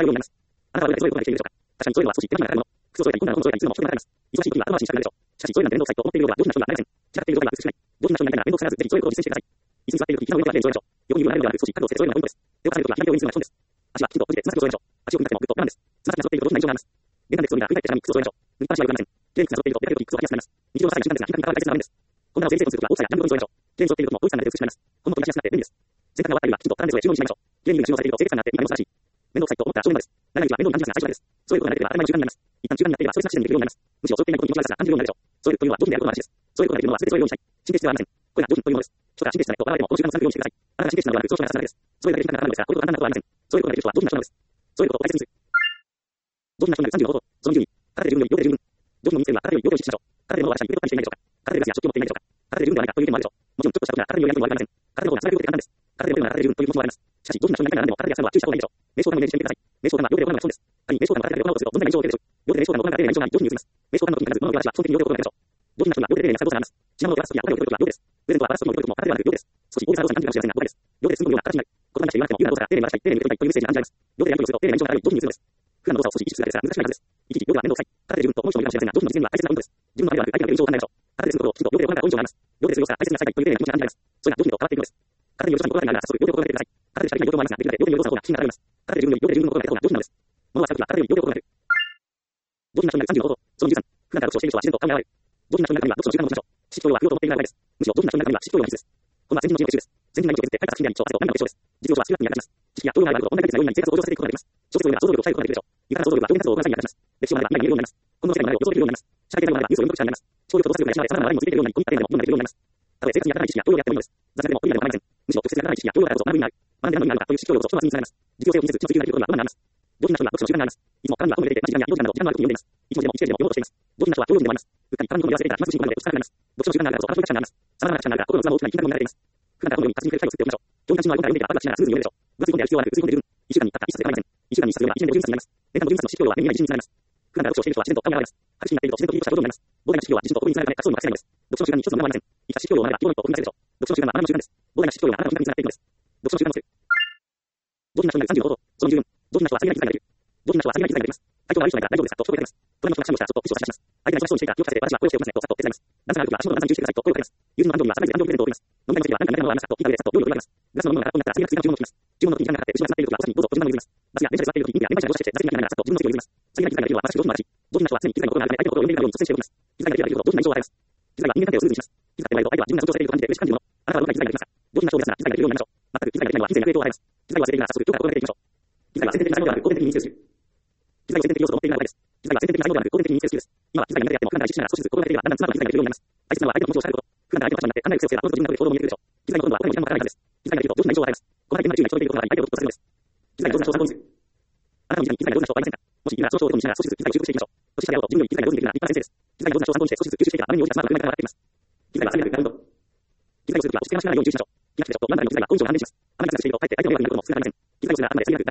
しかしそういうのは面倒くさいと思っているようでは上手な人にはなれません。散らかっていることが美しくない。上手な人になりたいなら面倒くさがらずぜひそういうことを実践してください。椅子に座っているとき膝の上からきれいに揃えましょう。横に揺られるのではなく少し角度をつけて揃えるのがポイントです。手を重ねるときは左手を上にするのが基本です。足はきちんと閉じてつま先を揃えましょう。足を組み立ててもぐっと我慢です。つま先が揃っていると上手な印象があります。玄関で靴を脱いだら振り返って下に靴を揃えましょう。脱ぎっぱなしは良くありません。きれいに靴が揃っていると出かけるとき靴を履きやすくなります。日常の際に時間ですが、頻繁に体を大切な場面です。こんなのを整理整頓するときは大きさやジャンプを揃えましょう。きれいに揃っているときも大きさになれて美しくなります。このことがしやすくなって便利です。洗濯が終わったりはきちんと並んで揃え収納にしましょう。きれいに収納されていると清潔感があって見た目も素晴らしい。面倒くさいと思ったら正面です。長い時は面倒に感じますが最初です。そういうことが慣れていれば当たり前の習慣になります。一旦習慣になっていればストレスなしでできるようになります。むしろそういっていないことに気持ち悪さが感じるようになるでしょう。そういうというのは上手であることの話です。そういうことができるのは全てそういうようにしたい。神経質ではありません。これが上手というものです。人が神経質な人と笑われてもこの習慣を続けるようにしてください。あなたが神経質なのではなくその人が重なるです。それだけ時間がかかるのですが、こういうことは簡単なことはありません。そういうことができる人は上手な人なのです。そういうことを大切にする。上手な人になるさんじゅうの方法。そのじゅうに。空手で十分より両手で十分。上手の身につけるは空手より両手を意識しましょう。空手で物を渡したり、腕を取ったりしていないでしょうか。空手でガスや食器を持っていないでしょうか。空手で十分ではないかという意見もあるでしょう。もちろんちょっとしたことなら空手によりないこともありません。空手の方がつられるようで簡単です。空手で持てるなら空手で十分という気持ちもあります。しかし上手な人になりたいなら何でも空手でやるのは注意した方がいいでしょう。瞑想感をイメージしてみてください。瞑想感は両手で行うのが基本です。仮に瞑想感を空手で行おうとするとどんな印象を受けるでしょう。両手で瞑想感を行うだけで印象が上手に移ります。瞑想感の時に必ず物の両足は基本的に両手を行うでしょう。上手な人には両手で丁寧な作動をします。品物を手放す時やお金を取る時は両手です。プレゼントはバラす時の取る時も空手ではなく両手です。少し大げさな動作に感じるかもしれませんが、これです。両手で進むような形になる。言葉に出して言わなくても言うな動作が丁寧に渡したい、丁寧に受け取りたいというメッセージが感じられます。両手でやるとすると丁寧な印象があるように上手に移るのです。普段の動作を少し意識するだけですが難しくないはずです。いちいち両手は面倒くさい。空手で十分と思う人もいるかもしれませんが、上手の実践には大切なポイントです。自分のためではなく相手の印象を考えましょう。空手で進むことをきちんと両手で行うから本性があります。両手で強さ、大切な最大という丁寧な気持ちが感じられます。それが上手にと変わっていくのです。空手による人に心がけなら早速両手を行ってください。空手でしかできない両手もありますが、できるだけ両手による動作の方が気になられます。空手で十分より両手で十分のことができた方が上手なのです。物を扱う時は空手より両手を行う。上手な人になるさんじゅうの方法。そのじゅうさん。普段から読書をしている人は自然と考えられる。上手な人になるためには読書の時間を持ちましょう。知識教養は不要と思っている場合です。むしろ上手な人になるためには知識教養が必須です。このは先人の知恵の結集です。先人が命を削って書いた作品であり、書を汗と涙と結晶です。実用書は数学に役立ちます。知識や教養があると問題解決が容易な生活を向上させていくことができます。小説を読めば想像力を鍛えることができるでしょう。いかがな想像力は上手な活動を行う際に役立ちます。歴史を学べば未来が見えるようになります。この世界の流れを予想できるようになります。社会的な流れはニュースを読む力になります。聴力と動作力が養われ、様々な話題にもついているようになり、コミュニケーションでも問題できるようになります。たとえ生活に役立たない知識や教養であってもいいのです。雑学でも意味がわかりません。むしろ直接役立たない知識や教養だからこそ学ぶ意味がある。学んで何の意味があるのかという知識教養こそ人は身につながります。実用性を気にせず知の追求ができることが不満になります。上手な人には読書の習慣があります。いつも体には本を入れて同じ時間やよじかんなど時間のある時に読んでいます。いち文字でもいちページでも読もうとしています。上手な人は教養にでもあります。うっかり鏡の目を忘れていたら気まずい心がで疲れてしまいます。読書の習慣があるからこそ争いがあります。様々な力があるから心の器も大きな金額になれています。普段から本のように活字に触れる機会を作っておきましょう。教科書の内容が読んでいたらバカバカしながらスムーズに読めるでしょう。分厚い本である必要はなく薄い本で十分。いっしゅうかんに一冊一冊で構いません。いっしゅうかんに一冊読めばいちねんでじゅうにさつになります。年間のじゅうにさつの知識量は年にいちにつながります。普段から読書をしている人は自然と考えられます。白紙になっていると自然といいことしたことになります。膨大な知識量は自身と心につながるため活動に任せないのです。読書の習慣に一つのものはありません。いつか知識量を学べば日頃のことを生み出せるでしょう。読書の習慣は学びの習慣です。膨大な知識量があなたの習慣につながっていくのです。読書の習慣を作る。上手な人になるさんじゅうの方法。そのじゅうよん。上手な人はさりげない気遣いができる。上手な人はさりげない気遣いができます。体調が悪い人がいたら大丈夫ですかと一言いただきます。隣の人がくしゃみをしたらちょっとプッシュを差し出します。相手が忙しそうにしていたら気をつけて私は声をしておきますねとさっと手伝います。段差があるときは足元の段差に注意してくださいと声をかけます。友人の誕生日はサプライズで誕生日プレゼントを送ります。飲み会の席は何か苦手なものはありますかと聞いた上でさっと料理を配ります。ガスの飲み物が空っぽになったら次が追加の注文を聞きます。注文の時に時間がかかって後ろが詰まっているときはお先にどうぞと順番に譲ります。バスが電車で座っているときにや電車に乗車して座席になりながらさっと自分の席を譲ります。さりげない気遣いができるのは私上手な私。上手な人は常に気遣いのことがあるため相手のことを読んでいるように率先して動きます。気遣いができると上手な印象を与えます。気遣いは人間関係をスムーズにします。気遣っていないと相手は自分が尊重されていると感じて嬉しく感じるもの。あなたはどんな気遣いができますか。上手な人ですが気遣いができるようになりましょう。全く気遣いができないのは人生に悪影響を与えます。気遣いを忘れているなら早速今日から心がけていきましょう。気遣いは先天的な才能ではなく後天的に身につける。機材を先天的要素と思っているからです。機材は先天的な才能ではなく後天的に身につける好きです。今は機材が苦手であっても普段から意識しながら少しずつ心がけていればだんだんスマートな機材ができるようになります。大切なのは相手の気持ちを伝えること。普段から相手の立場になって考える癖をつけたらおのずと自分の行動を見えるでしょう。機材のほとんどは他にも時間もかからないからです。機材ができると上手な印象を与えます。この体験の注意が人といることが相手をドキッとさせるのです。機材が上手な人を参考にする。あなたの身近に機材が上手な人はいませんか。もしいるならその人をどうにしながら少しずつ機材を習得していきましょう。年下であろうと自分より機材が上手にできるなら立派な先生です。機材が上手な人を参考にして少しずつ吸収していけば画面に応じたスマートな車が上がっています。機材はさりげなくなる運動。機材をするときは押し付けましながらように注意しましょう。気がつくでしょう。真ん中に機材が根性を乱れてします。あまり気がついているとかえって相手の迷惑になることも少なくありません。機材をするなら頭でさりげなくなる運動です。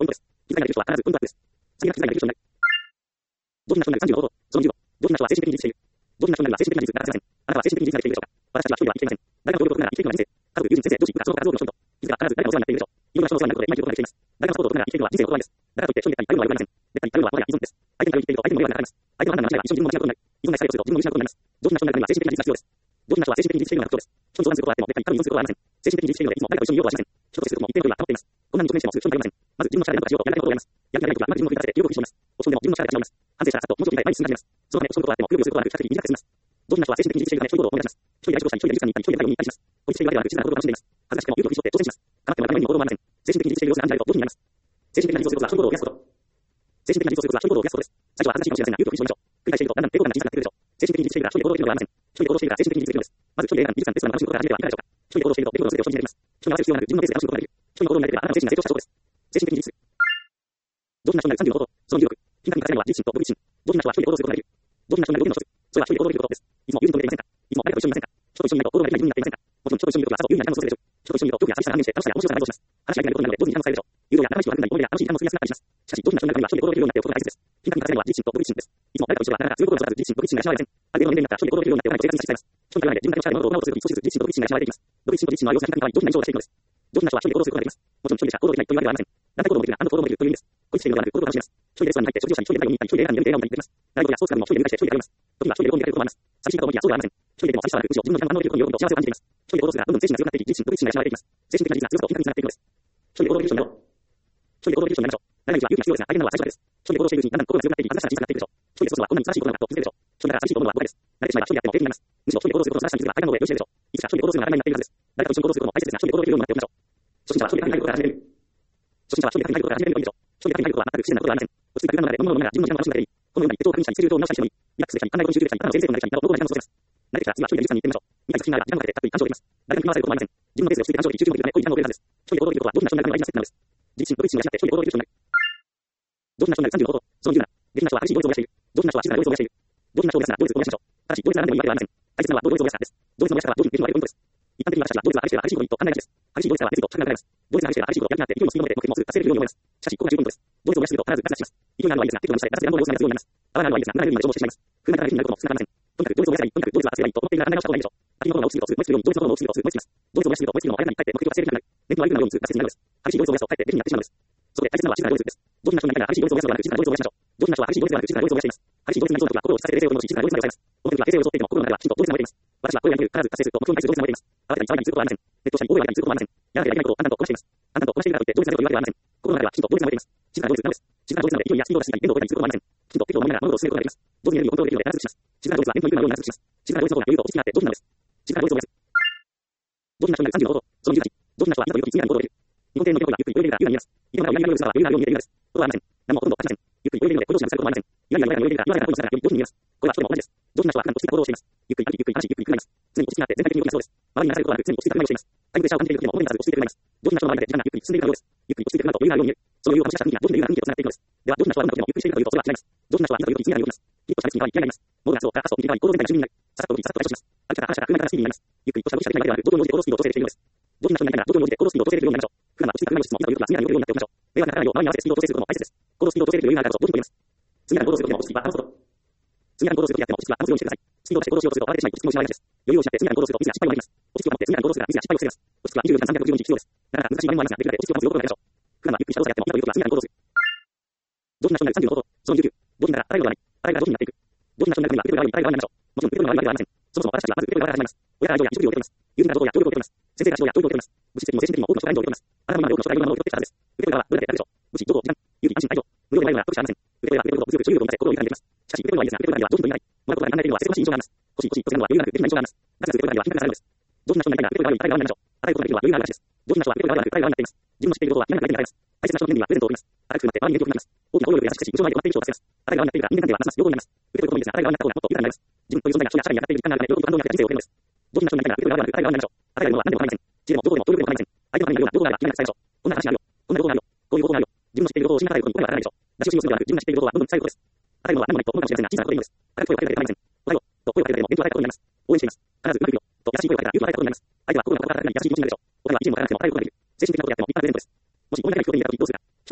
気づかないでいる人は必ず今度はです。次は気づかないでいる人になる。同時な人になるさんじゅうの方法。そのじゅうご。同時な人は精神的に自立している。同時な人になるは精神的な自立がありません。あなたは精神的に自立ができているでしょうか。私たちは一人では生きていません。誰かの協力なら生きているのは人生。家族、友人、先生、上司、部下、その他多くの人々。いつか必ず誰かのお世話になっているでしょう。いろんな人のお世話になることで今生きることができています。誰かのサポートを取るなら生きているのは人生のことなんです。だからといって一人で頼るのは良くありません。絶対に頼るのはもはや依存です。相手に頼りに生きていると相手の迷惑がかかります。相手の判断が間違えば一緒に自分も失うことになる。依存が失敗すると自分も失うことになります。同時な人になるには精神的な自立が必要です。同時な人は精神的に自立しているのが特徴です。人に相談することはあっても絶対に頼りに依存することはありません。精神的に自立しているのでいつも誰かと一緒に用はしません。人と接することも一定の距離は保っています。困難に直面してもすぐ人に頼りません。まず自分の力で何とかしようとやりたいことをやります。やる気がないときはまず自分の振り出して記録を振り絞ります。落ち込んでも自分の力で立ち直ります。反省したらさっともうちょっと前に進み始めます。そのため落ち込むことはあってもくよくよすることはなく比較的短く進みます。同時な人は精神的に自立しているため人に行動を思い出します。一人で来場者に一人で美術館に行ったり一人で太陽に行ったりします。孤立しているわけではなく静かな行動を楽しんでいます。恥ずかしくても勇気を振り絞って挑戦します。構っても誰にも行動を思いません。精神的に自立している様子が暗示になると同時になります。精神的な自立をすることは人の行動を増やすこと。精神的な自立をすることは人の行動を増やすことです。最初は恥ずかしいかもしれませんが勇気を振り絞りましょう。繰り返しているとだんだん抵抗感が小さくなってくるでしょう。精神的に自立しているから一人で行動できるのではありません。一人で行動しているから精神的に自立できるのです。まず一人で映画に美術館、レストラン、楽しむことから始めてはいかがでしょうか。一人で行動していると出来事の全てを信じられます。人に合わせる必要なく自分のペースで楽しむことができる。人に行動になればあなたの精神が成長した証拠です。精神的に自立する。同時な人になるさんじゅうの方法。そのじゅうろく。頻繁に重ねるのは自立心と僕自身。同時な人は一人で行動することができる。同時な人になる動機の一つ。それは一人で行動できることです。いつも友人と出ていませんか。いつも誰かと一緒にいませんか。人と一緒にいると行動ができない自分になっていませんか。もちろん人と一緒にいるときはさぞ有意な時間を過ごせるでしょう。人と一緒にいると興味や寂しさが半減して楽しさや面白さが倍増します。話し相手がいることになるので同時に時間を使えるでしょう。誘導や長い人が組んだり思い出や楽しい時間も過ごしやすくなったりします。しかし同時な人になるには一人で行動できるようになっておくことが大切です。頻繁に重ねるのは自立心と僕自身です。いつも誰かと一緒ではなかなか強いことを育てず自立心と僕自身が失われません。ある程度の年齢になったら一人で行動できるようになってお金も生活に差し支えます。人に頼らないで自分だけの力で物事を行うとすると少しずつ自立心と僕自身が失われていきます。独立心と自立心の様子が頻繁に変わり同時な以上がしていくのです。同時な人は一人で行動することができます。もちろん一人でしか行動できないというわけではありません。団体行動もできるが、あの行動もできるという意味です。孤立しているのではなく、行動を楽しみます。一人でレストランに入って食事をしたり、一人で太陽に行ったり、一人で映画に見る映画を見たりできます。ライブやスポーツクラブも一人で見たりして一人で通います。時には一人で旅行に出かけることもあります。寂しいこともいやそうではありません。一人でも寂しさはなく、むしろ自分の時間を反応できることに喜びと幸せを感じています。一人で行動するがどんどん精神が強くなっていき、自立心と僕自身が失われていきます。精神的な自立が強さと頻繁につながっていくのです。一人で行動できる人になろう。一人で行動できる人になりましょう。誰には勇気が必要ですが、大変なのは最初だけです。一人で行動しているうちにだんだん心が強くなっていき、恥ずかしさが小さくなっていくでしょう。一人で過ごすのはこんなに正しいことなのかと気づくでしょう。一人だから正しいことなのは誤解です。慣れてしまえば一人でやっても平気になります。むしろ一人で行動することの正しさに気づくが大変なので良い知恵でしょう。いつか一人で行動するのが当たり前になっているはずです。誰かと一緒に行動することも大切ですが、一人で行動できるようになっておきましょう。初心者は一人で考えることから始める。初心者は一人で考えることから始めるといいでしょう。一人で考えることは全く不自然なことではありません。落ち着いた空間の中で飲むものが自分の時間を楽しんだらいい。このように手帳を確認したり、スケジュールを見直したりしてもいい。リラックスできたり、考え事に集中できたり、ただの先生となれたり、どこまで時間を過ごせます。慣れてきたら次は一人で美術館に行ってみましょう。見たい作品があれば時間をかけてたっぷり鑑賞できます。誰かに振り回されることもありません。自分のペースで落ち着いて鑑賞でき、集中力ができるため、こういう時間をくれるはずです。一人で行動できることはどんな人になるかの大事なステップなのです。自立心と僕自身が失って一人で行動できる人になる。どんな人になるさんじゅうの方法。そのじゅうなな。下品な人は激しい行動を増やしている。どんな人は静かな行動を増やしている。どんな人を増やすなら同率を増やしましょう。ただし同率が何でもいいわけではありません。大切なのは同率を増やすかです。同率の増やし方は同率の増やし方です。一般的に私たちは同率が激しければ激しいことと考えがちです。激しい同率は熱いと近くなります。同率が激しければ激しいことをやる気があって勢いのスピードを持って目的もすぐ達成できるように思います。しかしここが十分です。同率を増やしすぎると必ずガチガチします。勢いがあるのはいいですが、適度な下でガチで乱暴な様子が必要になります。合わないのはいいですが、長いようにまで消耗してしまいます。不満からレベルになることも少なくありません。とにかく同率を増やせばいい。とにかく同率が達成がいいと思っているなら考え直した方がいいでしょう。秋のものが落ちすぎるとすぐ燃え尽きるように同率のものを落ちすぎるとすぐ燃え尽きます。同率を増やしすぎると燃え尽きるのもあれなりかえって目的を達成できなくなる。ネットは良くなるようにすぐ達成になるのです。激しい同率を増やすとかえってできになってしまうのです。そこで大切なのは静かな同率です。同時な人になりながら激しい同率を増やすのではなく静かな同率を増やしましょう。同時な人は激しい同率ではなく静かな同率を増やしています。激しい同率になりそうな時は心を落ち着かせ冷静を取り戻し静かな同率まで抑えます。この時は冷静を装っていても心の中ではきちんと同率が燃えています。私は声を上げる、必ず達成すると目標に対する同率が燃えています。慌てたり騒いだりすることはありません。ネットをしたり大声を上げたりすることはありません。やらなければいけないことを淡々とこなしています。淡々とこなしているからといって同率が出るというわけではありません。心の中ではきちんと同率が燃えています。静かな同率なのです。静かな同率なので勢いやスピードがしない限度を超えたりすることはありません。きちんと適度を守りながら物事を進めることができます。同時にエネルギーをコントロールできるので必ずします。静かな同率は念頭に来るようになるようにします。静かな同率の方が余裕と落ち着きがあって同時なのです。静かな同率を燃やす。同時な人になるさんじゅうの方法。そのにじゅうはち。同時な人は今とより次なる行動をできる。日本庭園の池の方がゆっくり泳いでいるから優雅に見えます。池の中をゆらゆら泳ぐ姿は優雅に見えるように見えるのです。ことはありません。何もほとんど感じません。ゆっくり泳いでいるのでこれ同士がぶつかることもありません。ゆらゆら泳いでいるから優雅な声の姿がより同時に見えます。これは人でも同じです。同時な人は普段と落ち着いた行動をしています。ゆっくり歩き、ゆっくり話し、ゆっくりゆっくりなります。常に落ち着きがあって全体的に動きがそうです。周りに流されることはなく常に落ち着いた考えをしています。タイムプレッシャーを感じている時でも表に出さず落ち着いてくれます。同時な人の周りで時間がゆっくり進んでいるかのようです。ゆっくり落ち着いてくるなと余裕があるように見える。その余裕を感じた人には同時に余裕がある人気とつながっていくのです。では同時な人はどんな時でもゆっくりしているかというとそれは違います。同時な人はいざという時に次が動きます。きっとしゃべりに変わり嫌いになります。モードがそうからかすと右側に行動全体が準備になる。ささっと動きささっと解消します。歩き方、話し方、車からスピーディーになります。ゆっくりとした動きしかできないわけではなく、同時に応じて行動スピードを調整できているのです。同時な人になりながら同時に応じて行動スピードを調整できるようになりましょう。普段は落ち着いた考えをしつつもいざという時は次が動くようになっておきましょう。迷惑がかからないよう周りに合わせてスピードを調整することも大切です。行動スピードを調整できる余裕があるからこそ同時に取れます。次なる行動する時でも落ち着きは保つこと。次なる行動する時やっても落ち着きは保つようにしてください。スピードを出して行動しようとすると慌ててしまい落ち着きも失われがちです。余裕を失って次なる行動するとミスや失敗もできます。落ち着きを持って次なる行動するがミスや失敗を防げます。落ち着きはにじゅうよじかんさんびゃくろくじゅうよにち必要です。なかなか難しい場面もありますが、できるだけ落ち着きを保つことが大事でしょう。普段はゆっくりした動作やってもいざという時は次なる行動する。同時な人になるさんじゅうの方法。そのにじゅうきゅう。同時ならあらゆることはない。あらゆるが同時になっていく。同時な人になるには受け取りが悪い、あらゆるが悪いになりましょう。もちろん受け取りが悪いわけではありません。そもそも私たちはまず受け取りが悪いから始まります。親から愛情や技術を受け取ります。友人から情報や協力を受け取ります。先生から指導や教育を受け取ります。物質的にも精神的にも多くの人から援助を受け取ります。あなたも今まで多くの人からいろんなものを受け取ってきたはずです。受け取り側はどれだけやるでしょう。物質、情報、時間、勇気、安心、愛情。無料でないのは得しかありません。受け取りは受け取ることを物欲、所有欲を満たせ心を豊かにできます。しかし受け取るのはいいですが、受け取る側にはどうしようもない。もらうことが考えているのはせせこましい印象があります。欲しい欲しいとするのは余裕がなくできない印象があります。なぜか受け取る側には頻繁にされるのです。どんな人になりながら受け取り側に誰が悪いになりましょう。あらゆることができるのは余裕がある話です。どんな人は受け取り側に誰が悪いになっています。自分の知っていることは皆が誰になります。大切な人の面にはプレゼントを送ります。荒くなって周りに影響を受けます。大きな声を上げ優しくし、無償前で行っている人を助けます。誰が悪いになっているか人間関係はますます両方になります。受け取ることもいいですが、誰が悪いになった方がもっと豊かになります。自分という存在が人や社会に当たっている時間があるため、喜びと感動にあふれた人生を送るのです。どんな人になりながら受け取り側に誰が悪いになりましょう。与えるものは何でも構いません。知恵でも情報でも協力でも構いません。相手のためになるような情報があれば気になって伝えましょう。こんな話があるよ。こんな情報があるよ。こういう情報があるよ。自分の知っている情報を知らないことに声は当たらないでしょう。出し惜しみをするのではなく、自分が知っている情報はどんどん伝えることです。与えるのは何もないと思うかもしれませんが、小さなことでいいのです。高く声をかけるだけで構いません。おはようと声をかけるだけでも勉強を与えたことになります。応援しています。必ずうまくいくよと優しい声をかけたら勇気を与えたことになります。相手は心の底から温かい優しい気持ちになるでしょう。お金は意見もわからなくても与えることができる。精神的なことであっても与えることができる。もし問題が聞こえていたときどうするか。人に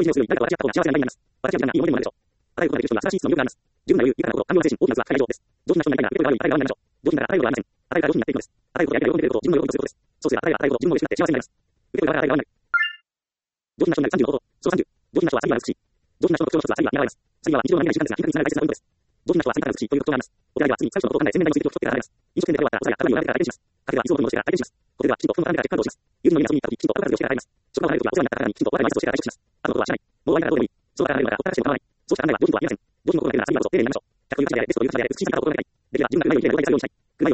をするように誰か私は幸せな人になります。私は時間がいいものでもあるでしょう。与えることができる人には素晴らしい質の魅力があります。十分な余裕、豊かな心、感動精神、大きな器、大量です。上品な人になりたいが、受け取りが悪い、与える側になりましょう。上品なら与えることはありません。与えるから上品になっていくのです。与えることや喜んでいることを自分の喜びとすることです。そうすれば与える与えることを自分の嬉しくなって幸せになります。受け取りが与える側になる。上品な人になるさんじゅうの方法、そのさんじゅう。上品な人は詐欺は美しい。上品な人の特徴の一つは詐欺は見習われます。詐欺は日常の何々時間ですが、頻繁につながる大切なポイントです。上品な人は詐欺から美しいという特徴があります。お手洗いは次に最初のことを考え、洗面台について一つつけて洗います。飲食店で終わったらお皿や鏡を洗ってから相手にします。カフェでは水を飲むのをしてから相手にします。ホテルではきちんと布団を畳んでからチェックアウトをします。友人の家に遊びに行った時、きちんとお片付けをしてから帰ります。職場を離れる時はお世話になった方にきちんとお笑いの挨拶をしてから退職します。あとのことはしない。もう終わりならどうでもいい。そうだから離れるならほったらかしても構わない。そうしたら案内は上品とは言いません。上品の心がけるなら詐欺はこそ丁寧になりましょう。客という形であれ、ベストという形であれ、美しい姿を心がけたい。できれば自分がうまいように綺麗な状態にされるようにしたい。うまいように綺麗にできないならせめて許しないようにしてから済ましょう。綺麗な姿ができると美しいようになるのに次に最初のことに支払いる時間。詐欺はあなたのことを支払いる時間と最も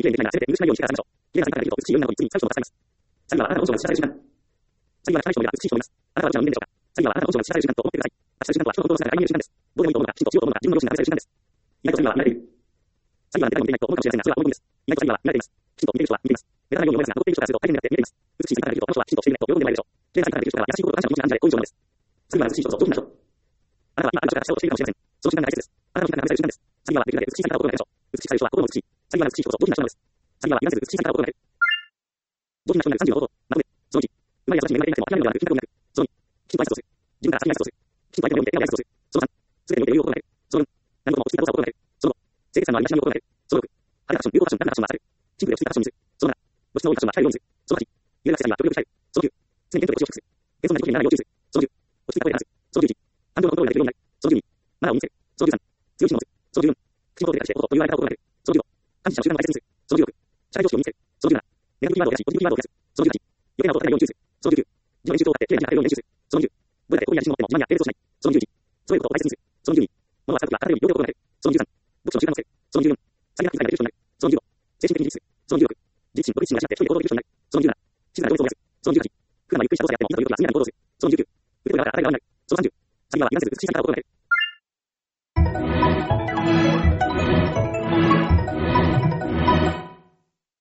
思ってください。支払いる時間とは人の心の姿が見える時間です。どうでもいいと思うのが、きちんとしようと思うのが自分の良心が見せる時間です。意外と詐欺は見られている。詐欺はネタにも見ていないと思うかもしれませんが、それは思い込みです。意外と詐欺は見られています。きちんと見ている人は見ています。ネタのように思いますが、残っている人からすると大変になって見えています。美しい姿ができると、この人はきちんとしているねと喜んでもらえるでしょう。綺麗な姿ができる人から優しいことと感謝の気持ちが感じられ、こういう状況です。詐欺は美しい人と上品な人。あなたは今ある人から下をしているかもしれません。その時間が大切です。あなたの時間が見せる時間です。詐欺はできるだけ美しい姿を心がけましょう。美しさという人は心も美しい。詐欺は美しい人と上品な人なのです。詐欺は言わせず美しい姿を心がける。上品な人になるさんじゅうの方法。まとめ。そのいち。うまいや優しいに恵まれていなくても諦めるのではなく、品格になる。そのに。きちんと挨拶をする。自分から先に挨拶をする。きちんと相手の目を見て笑顔で挨拶をする。そのさん。すべてにおいて余裕を心がける。そのよん。何事も落ち着いた動作を心がける。そのご。清潔さのある身だしなみを心がける。そのろく。晴れたファッション、流行ファッション、楽なファッションはされる。シンプルで落ち着いたファッションにする。そのなな。露出の多いファッションは控えるようにする。そのはち。有楽さには極力控える。そのきゅう。常にテントで腰を低くする。謙遜な時にならないよう注意する。そのじゅう。落ち着いた声で話す。そのじゅういち。感情のコントロールができるようになる。そのじゅうに。マナーを身につける。そのじゅうさん。強い意志を持つ。そのじゅうよん。口元で返してことという相手を心がける。そのじゅうご。感謝の習慣を大切にする。そのじゅうろく。社会常識を身につける。そのじゅうなな。ネガティブキーワードを減らし、ポジティブキーワードを増やす。そのじゅうはち。余計なことを伝えないように注意する。そのじゅうきゅう。自分の練習を使って綺麗になれるように練習する。そのじゅう。どれだけ恋や自信を持っても自慢や低劣をしない。そのじゅういち。そういうことを大切にする。そのじゅうに。物は使うときは片手より両手を心がける。そのじゅうさん。読書の習慣をつける。そのじゅうよん。詐欺な気遣いができる人になる。そのじゅうご。精神的に自立する。そのじゅうろく。自立心、独立心が失って一人で行動できる人になる。